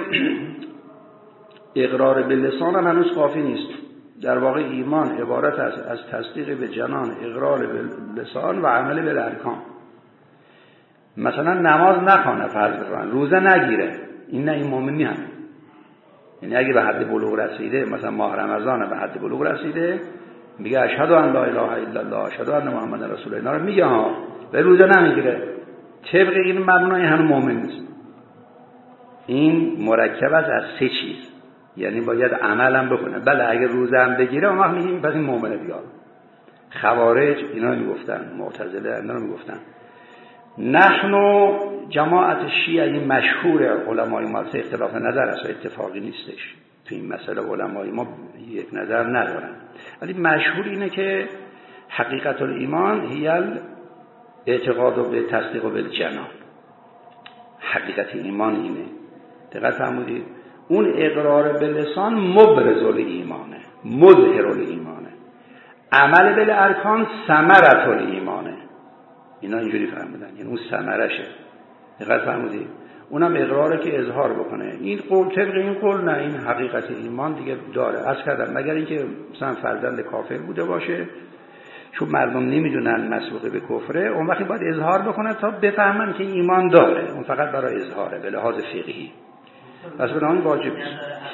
اقرار باللسان هم هنوز کافی نیست. در واقع ایمان عبارت است از تصدیق به جنان، اقرار باللسان و عمل بالارکان. مثلا نماز نخوانه، فرض بکنن روزه نگیره، این نه این مؤمن نیست. یعنی اگه به حد بلوغ رسیده، مثلا ماه رمضان به حد بلوغ رسیده، میگه اشهد ان لا اله الا الله اشهد ان محمد رسول الله، اینا رو میگه ها، به روزه نمیگیره، طبق این مبنای هم مؤمن نیست. این مرکب است از سه چیز، یعنی باید عملم بکنه. بله اگه روزه هم بگیره اون وقت میگیم پس این مؤمنه دیگه. خوارج اینا میگفتن، معتزله اینا میگفتن. نحن جماعت شیعه مشهور علمای ما، اختلاف نظر است، اتفاقی نیستش تو این مسئله. علمای ما یک نظر ندارن، ولی مشهور اینه که حقیقت الایمان هیل اعتقاد و به تصدیق و بالجنان. حقیقت ایمان اینه. دقت فرمودید؟ اون اقرار به لسان مبرز الایمانه، مظهر الایمانه، عمل بالارکان ثمرة الایمانه. اینا اینجوری فهمیدن، یعنی اون ثمرشه. دقت فرمودید؟ اونم اقراره که اظهار بکنه. این قول طبق این قول نه، این حقیقت ایمان دیگه داره. عرض کردم مگر اینکه مثلا فرزند کافر بوده باشه، چون مردم نمیدونن مسبوق به کفره، اون وقتی باید اظهار بکنه تا بفهمن که ایمان داره. اون فقط برای اظهاره به لحاظ فقهی. پس بنابراین واجب نیست.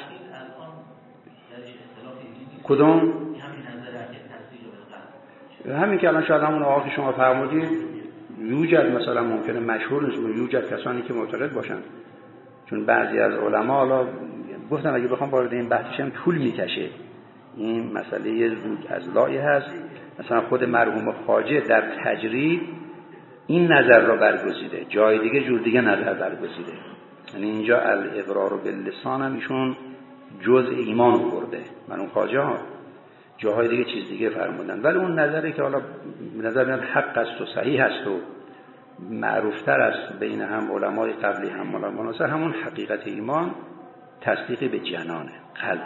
کدوم؟ همین که الان شاید همون آقا که شما فرمودید یوجد، مثلا ممکنه مشهور نیست، یوجد کسانی که معتقد باشن. چون بعضی از علما، حالا گفتم اگه بخوام وارد این بحثشم طول میکشه، این مسئله زود از لای هست. مثلا خود مرحوم خواجه در تجرید این نظر را برگزیده، جای دیگه جور دیگه نظر برگزیده. یعنی اینجا الاقرار باللسان هم ایشون جزء ایمان برده، مرحوم خواجه ها جاهای دیگه چیز دیگه فرمودن. ولی اون نظری که حالا نظر میاد حق است و صحیح است و معروفتر است بین هم علمای قبلی هم علمای مناصر، همون حقیقت ایمان تصدیق به جنانه قلب.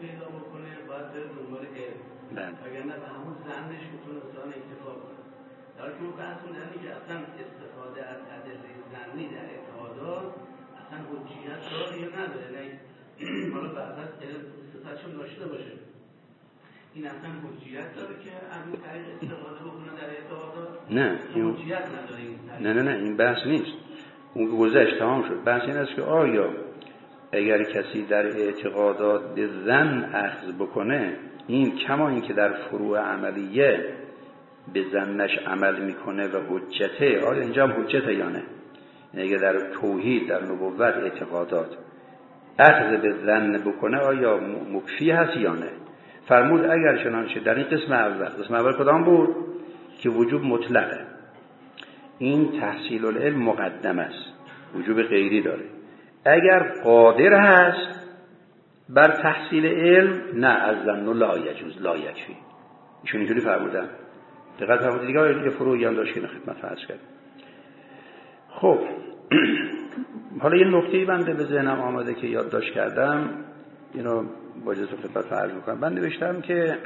وگرنه به همون زنش میتونه اصلا اکتفا کنه. در که بحثون یعنی که اصلا استفاده از ادله ظنی در اعتقادات اصلا حجیت داره یا نداره، نه حالا بعضا استفادهشون داشته باشه، این اصلا حجیت داره که از این طریق استفاده بکنه در اعتقادات؟ نه این حجیت نداره این طریق. نه نه نه این بحث نیست، اون گذشت تمام شد. بحث این است که آیا اگر کسی در اعتقادات به ظن اخذ بکنه، این کما این که در فروع عملیه به ظنش عمل میکنه و حجته، آیا اینجا هم حجته یا نه؟ یعنی اگر در توحید در نبوت اعتقادات اخذ به ظن بکنه آیا مکفی هست یا نه؟ فرمود اگر چنانچه در این قسم اول، قسم اول کدام بود؟ که وجوب مطلقه، این تحصیل العلم مقدم است، وجوب غیری داره. اگر قادر هست بر تحصیل علم، نه از ظن لا یجوز لا یکفی. ایشون اینجوری فرمودن. دقت فرمودید دیگه، یه فروعی هم داشت که خدمت عرض کرد. خب حالا یه نکته‌ای بنده به ذهنم آمده که یادداشت کردم، اینو با اجازه خدمت عرض می‌کنم. من نوشتم که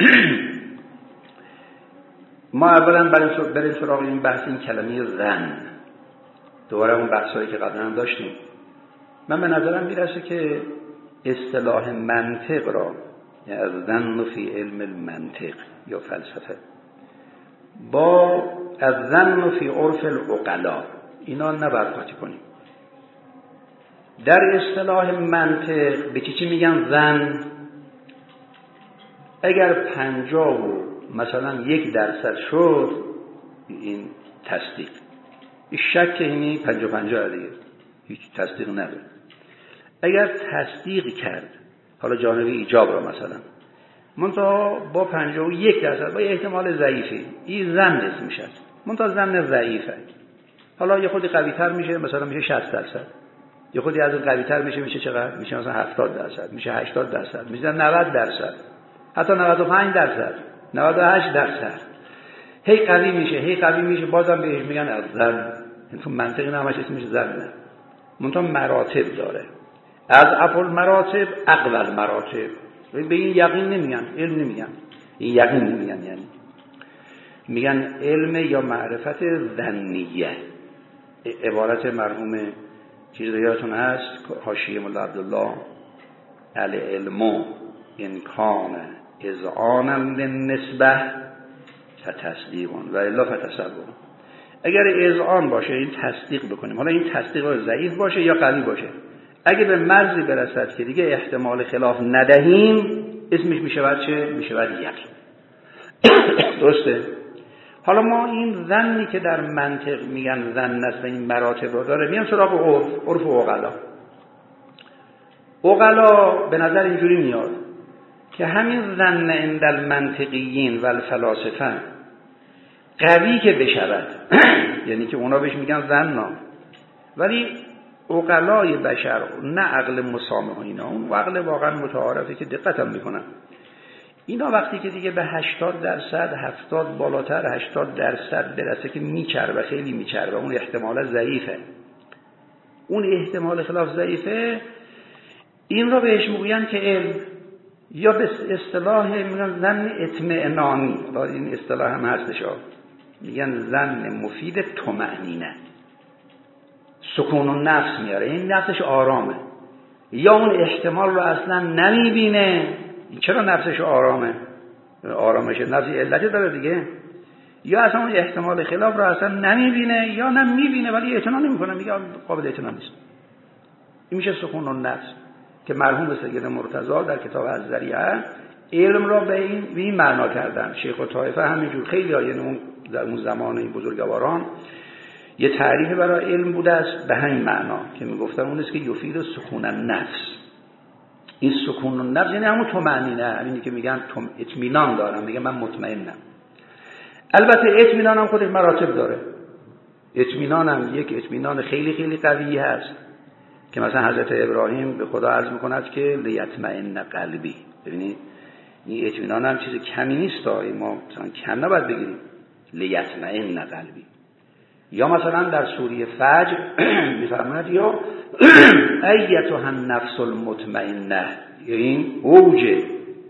ما اولا بریم سراغ این بحث این کلمه ظن، دوباره اون بحثایی که قبلا هم داشتیم. من به نظرم میرسه که اصطلاح منطق را، یعنی از ظن فی علم المنطق یا فلسفه، با از ظن فی عرف العقلا، اینا نباید قاطی کنیم. در اصطلاح منطق به چی چی میگن ظن؟ اگر پنجاه و مثلا یک درصد شد این تصدیق، این شک اینی پنجاه پنجاه دیگه هیچ تصدیق نداره. اگر تصدیق کرد، حالا جانب ایجاب را مثلا، منتها با پنجاه و یک درصد با احتمال ضعیفی، این ظن اسم میشه، منتها ظن ضعیفه. حالا یه خودی قوی تر میشه، مثلا میشه شصت درصد، یه خودی از اون قوی تر میشه، میشه چقدر؟ میشه مثلا هفتاد درصد، میشه هشتاد درصد، میشه نود درصد، حتی نود و پنج درصد، نود و هشت درصد. هی قوی میشه، هی قوی میشه، بازم بهش میگن از ظن. این تو منطقی نماش اسمش ظنه، منتها مراتب داره. از افعال مراتب اقوال مراتب. به این یقین نمیگن، علم نمیگن، این یقین نمیگن، یعنی میگن علم یا معرفت ظنیه. عبارت مرحوم چیز یادتون هست، حاشیه مولا عبدالله، العلم ان کان اذعانا للنسبه فتصدیق و الا فتصور. اگر اذعان باشه این تصدیق بکنیم، حالا این تصدیق ضعیف باشه یا قوی باشه، اگه به مرزی برسد که دیگه احتمال خلاف ندهیم، اسمش میشه چه؟ میشه یقین. درسته؟ حالا ما این ظنی که در منطق میگن ظن است و این مراتب رو داره، میام سراغ عرف، عرف و عقلا. عقلا به نظر اینجوری میاد که همین ظن عند المنطقیین و الفلاسفه قوی که بشود، یعنی که اونا بهش میگن ظن، ولی عقلای بشر نه عقل مسامح و اینا، اون عقل واقعا متعارفه که دقت هم میکنن، اینا وقتی که دیگه به هشتاد درصد، هفتاد بالاتر هشتاد درصد برسه که میچربه، خیلی میچربه، اون احتمال ضعیفه، اون احتمال خلاف ضعیفه، این را بهش میگن که علم، یا به اصطلاح میگن ظن اطمئنانی، این اصطلاح هم هستش، میگن ظن مفید طمأنینه، سکون و نفس میاره، این نفسش آرامه، یا اون احتمال رو اصلا نمیبینه. چرا نفسش آرامه؟ آرامش نفسی علتی داره دیگه. یا اصلا اون احتمال خلاف رو اصلا نمیبینه، یا نه میبینه ولی اعتنا نمیکنه، میگه قابل اعتنا نیست. این میشه سکون و نفس که مرحوم سید مرتضی در کتاب الذریعه علم را به این به این معنا کردن. شیخ الطائفه همینجور، خیلی ها، یعنی اون در اون زمان این بزرگواران یه تعریف برای علم بوده است به همین معنا که میگفتن اون است که یفید سکون النفس. این سکون النفس یعنی همون طمأنینه، همینی که میگن اطمینان دارم، میگه من مطمئنم. البته اطمینان هم خودش مراتب داره. اطمینان هم یک اطمینان خیلی خیلی قوی هست که مثلا حضرت ابراهیم به خدا عرض میکند که لیطمئن قلبی. ببینید این اطمینان هم چیز کمی نیست، ما مثلا کم نباید بگیریم، لیطمئن قلبی. یا مثلا در سوره فجر میفرماید یا ایتها النفس المطمئنه، این اوج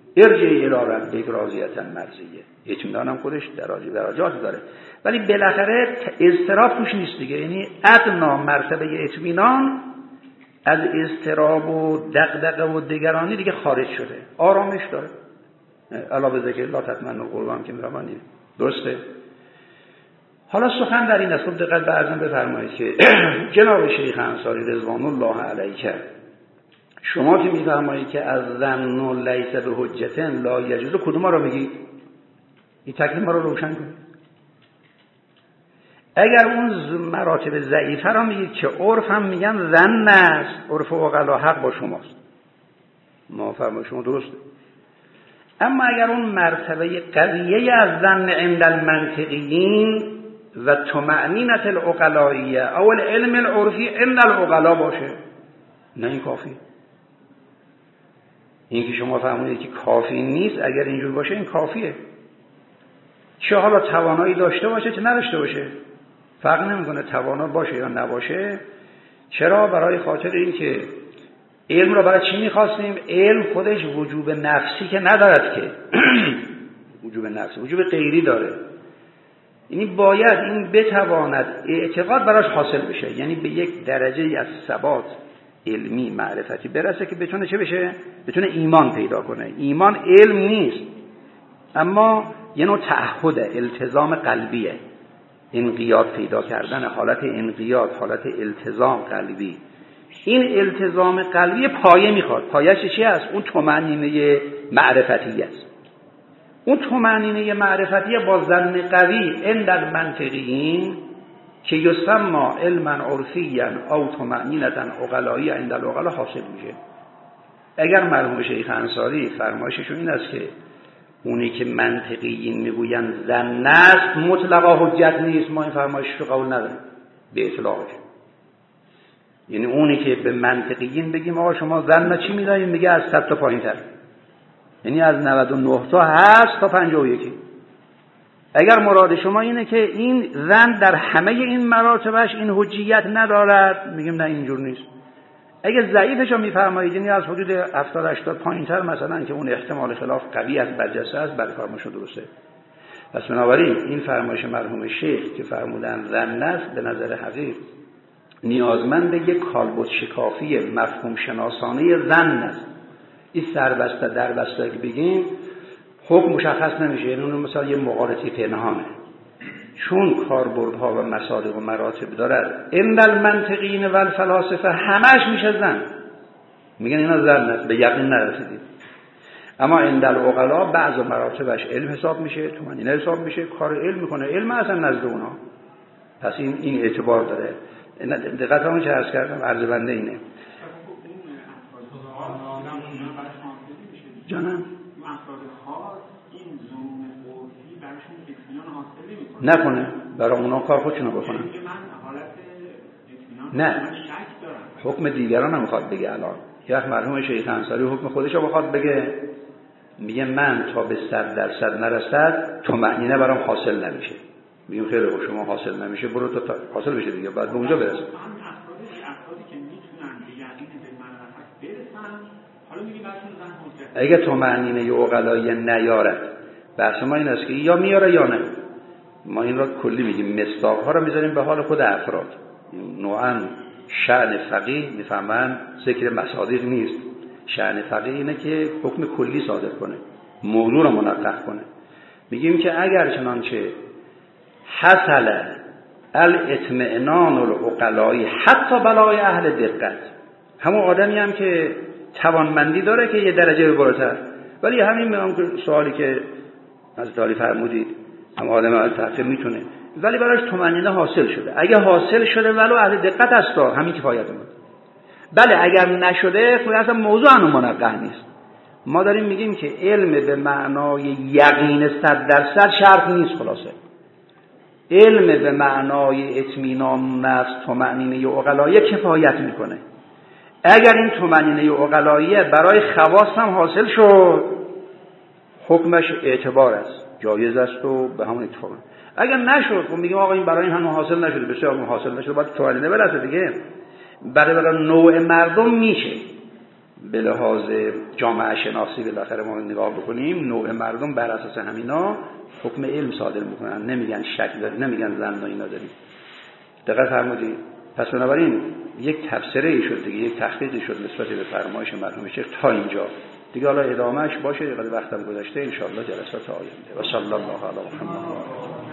ارجعی الی ربک راضیة مرضیه. اطمینان هم خودش درجات داره، ولی بالاخره اضطراب توش نیست دیگه. یعنی ادنا مرتبه اطمینان از اضطراب و دغدغه و دگرانی دیگه خارج شده، آرامش داره. علاوه ذکر لا تطمئن القلوب که میرمانی. درسته؟ حالا سخن در این است. خب دقت به ارزم بفرمایید که جناب شیخ انصاری رضوان الله علیه شما که میفرمایید که از ظن لیس به حجت لا یجوز، کدوم رو میگید؟ این تکلیف ما رو روشن کنید. اگر اون مراتب ضعیفه رو میگید که عرف هم میگن ظن است، عرف عقلا حق با شماست، ما فرمای شما درسته. اما اگر اون مرتبه قویه از ظن عند المنطقیین و طمأنینة العقلائیه او العلم العرفی عند العقلا باشه، نه این کافی. این که شما فهمونید که کافی نیست، اگر اینجور باشه این کافیه. چه حالا توانایی داشته باشه چه نداشته باشه، فرق نمیکنه توانا باشه یا نباشه. چرا؟ برای خاطر این که علم رو برای چی میخواستیم؟ علم خودش وجوب نفسی که ندارد که وجوب نفسی، وجوب غیری داره. یعنی باید این بتواند اعتقاد براش حاصل بشه، یعنی به یک درجه از ثبات علمی معرفتی برسه که بتونه چه بشه؟ بتونه ایمان پیدا کنه. ایمان علم نیست، اما یه نوع تعهد، التزام قلبیه، انقیاد پیدا کردن، حالت انقیاد، حالت التزام قلبی. این التزام قلبی پایه میخواد. پایه‌اش چی است؟ اون طمأنینه معرفتی است. اون طمأنینه معرفتی با ظن قوی عند المنطقیین که یسمى علما عرفیا او طمأنینة عقلائیه عند العقلا حاصل میشه. اگر مرحوم شیخ انصاری فرمایششون این است که اونی که منطقیین میگوین ظن است مطلقا حجت نیست، ما این فرمایش رو قبول نداریم به اطلاقش. یعنی اونی که به منطقیین بگیم آقا شما ظن چی میدونید، میگه از صد تا پایین تر، یعنی از نود و نه تا هست تا پنجاه و یک. اگر مراد شما اینه که این ظن در همه این مراتبش این حجیت ندارد، میگیم نه اینجور نیست. اگه ضعیفش رو میفرمایید، یعنی از حدود هفتاد هشتاد پایینتر مثلا که اون احتمال خلاف قوی است، برجسته است، برای فرمایش درسته. پس بنابراین این فرمایش مرحوم شیخ که فرمودن ظن است به نظر حقیق نیازمند به یک کالبد شکافی مفهوم شناسانه ظن است. این سربسته دربسته که بگیم حکم مشخص نمیشه، یعنی اون مثلا یه مقارنتی پنهانه، چون کاربردها و مصادیق و مراتب دارد. عند المنطقیین و الفلاسفه همش میشه ظن، میگن اینا ظن است، به یقین نرسیدید. اما عند العقلا بعض مراتبش علم حساب میشه، طمأنینه حساب میشه، کار علم میکنه، علم اصلا نزد اونها. پس این این اعتبار داره. دقت همون چه عرض کردم، عرض بنده اینه. جانم نکنه، برای اونا کار خودشونو بکنن. نه، حکم دیگران هم میخواد بگه. الان یک مرحوم شیخ انصاری حکم خودشو بخواد بگه، میگه من تا به صد درصد نرسد طمأنینه برام حاصل نمیشه. میگم خیلی خوب، شما حاصل نمیشه برو تا حاصل بشه دیگه، بعد به اونجا برسه. اگه طمأنینه عقلایی نیارد، بحث ما این است که یا میاره یا نه. ما این را کلی میگیم، مصداق‌ها رو میذاریم به حال خود افراد. نوعاً شأن فقیه میفهمن ذکر مصادیق نیست. شأن فقیه اینه که حکم کلی صادر کنه، موضوع رو منقح کنه. میگیم که اگر چنانچه حصل الاطمئنان العقلایی حتی بلای اهل دقت، همون آدمی هم که توانمندی داره که یه درجه بالاتر، ولی همین سوالی که از داری فرمودید، هم آدم از تحقیق میتونه، ولی براش طمأنینه حاصل شده. اگه حاصل شده ولو اهل دقت است، همین کفایت ما. بله اگر نشده خود اصلا موضوع انو منقح نیست. ما داریم میگیم که علم به معنای یقین صد درصد شرط نیست. خلاصه علم به معنای اطمینان نفس، طمأنینه عقلایی کفایت میکنه. اگر این طمأنینه عقلایی برای خواص هم حاصل شد، حکمش اعتبار است، جایز است و به همون اتفاق. اگر نشد خب میگیم آقا این برای این هم حاصل نشده، بسیار حاصل نشده، باید طمأنینه برسه دیگه. برای برای نوع مردم میشه، به لحاظ جامعه شناسی بالاخره ما نگاه بکنیم، نوع مردم بر اساس همینا حکم علم صادر میکنن، نمیگن شک داری، نمیگن ظن و اینا داری. دقت فرمودید؟ پس بنابراین یک تفسیری ای شد دیگه، یک تحقیقی شد نسبت به فرمایش مرحوم شیخ تا اینجا دیگه. حالا ادامهش باشه، دیگه وقتم گذشته ان شاء الله جلسات آینده. و صلی الله علی محمد.